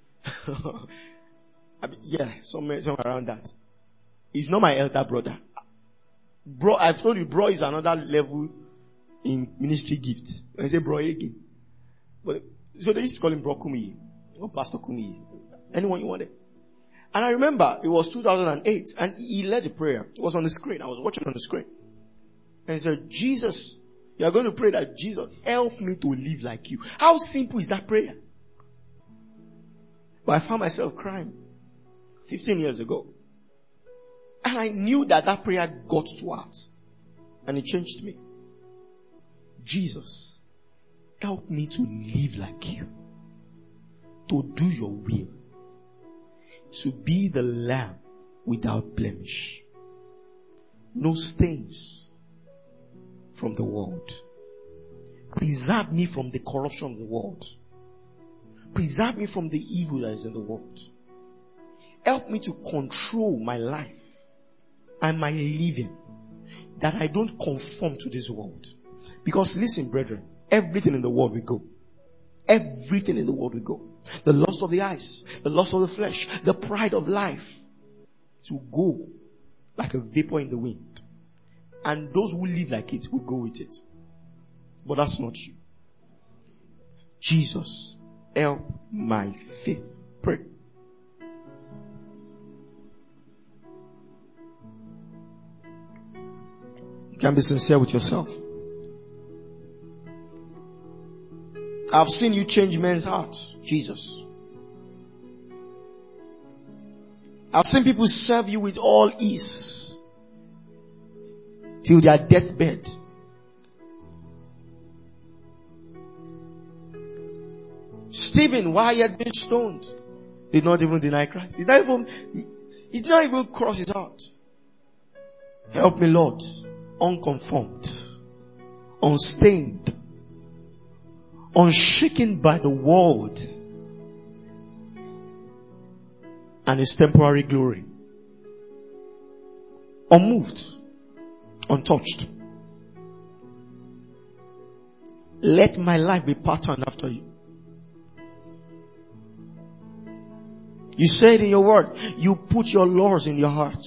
I mean, yeah, somewhere, somewhere around that. He's not my elder brother. Bro, I've told you, bro is another level in ministry gift. When I say bro again. But, so they used to call him Bro Kumi, or Pastor Kumi. Anyone you wanted. And I remember, it was two thousand eight, and he led a prayer. It was on the screen. I was watching on the screen. And he said, Jesus, you are going to pray that Jesus, help me to live like you. How simple is that prayer? But I found myself crying fifteen years ago. And I knew that that prayer got to heart. And it changed me. Jesus, help me to live like you. To do your will. To be the lamb without blemish. No stains from the world. Preserve me from the corruption of the world. Preserve me from the evil that is in the world. Help me to control my life and my living, that I don't conform to this world. Because listen, brethren, everything in the world will go. Everything in the world will go. The lust of the eyes, the lust of the flesh, the pride of life, it will go like a vapor in the wind. And those who live like it will go with it. But that's not you. Jesus, help my faith. Pray. You can be sincere with yourself. I've seen you change men's hearts, Jesus. I've seen people serve you with all ease till their deathbed. Stephen, while he had been stoned, did not even deny Christ. Did not even, he did not even cross his heart. Help me, Lord, unconformed, unstained, unshaken by the world and its temporary glory. Unmoved, untouched. Let my life be patterned after you. You said in your word, you put your laws in your heart.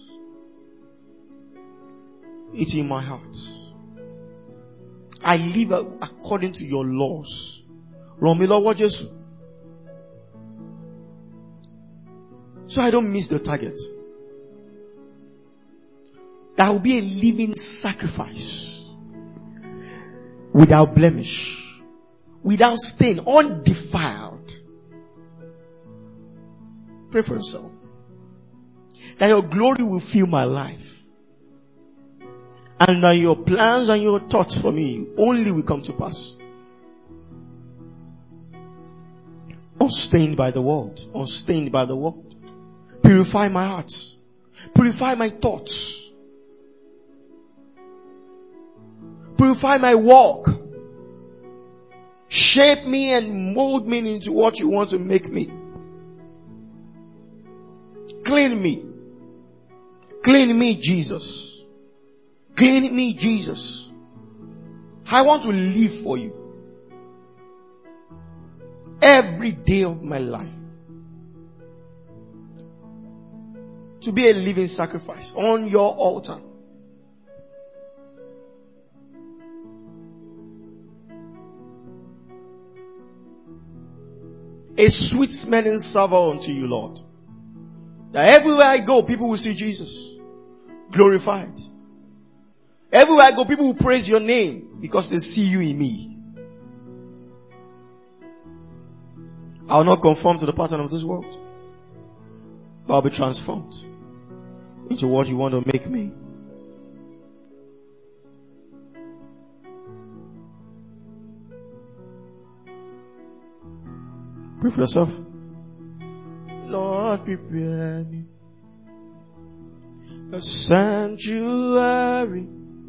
It's in my heart. I live according to your laws. So I don't miss the target. That will be a living sacrifice. Without blemish. Without stain. Undefiled. Pray for yourself. That your glory will fill my life. And that your plans and your thoughts for me only will come to pass. Unstained by the world. Unstained by the world. Purify my heart. Purify my thoughts. Purify my walk. Shape me and mold me into what you want to make me. Clean me. Clean me, Jesus. Clean me, Jesus. I want to live for you. Every day of my life. To be a living sacrifice on your altar. A sweet smelling savor unto you, Lord. That everywhere I go, people will see Jesus glorified. Everywhere I go, people will praise your name because they see you in me. I will not conform to the pattern of this world, but I'll be transformed into what you want to make me. Pray for yourself. Lord, prepare me a sanctuary,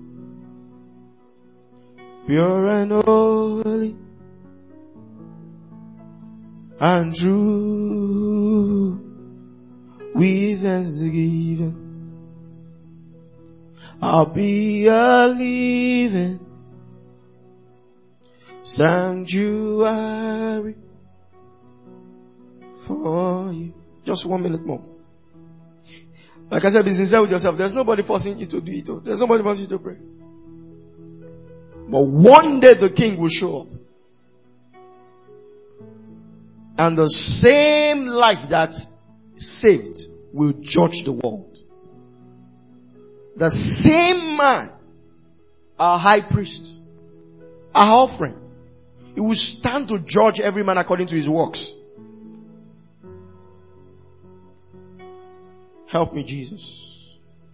pure and holy, and true, with thanksgiving. I'll be a living sanctuary for you. Just one minute more. Like I said, be sincere with yourself. There's nobody forcing you to do it. There's nobody forcing you to pray. But one day the King will show up. And the same life that saved will judge the world. The same man, our high priest, our offering, he will stand to judge every man according to his works. Help me, Jesus,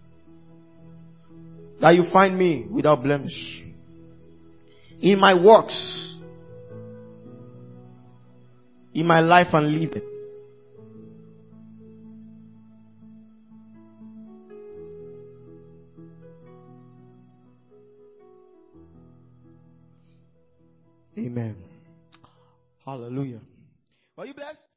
that you find me without blemish in my works, in my life and living. Amen. Hallelujah. Are you blessed?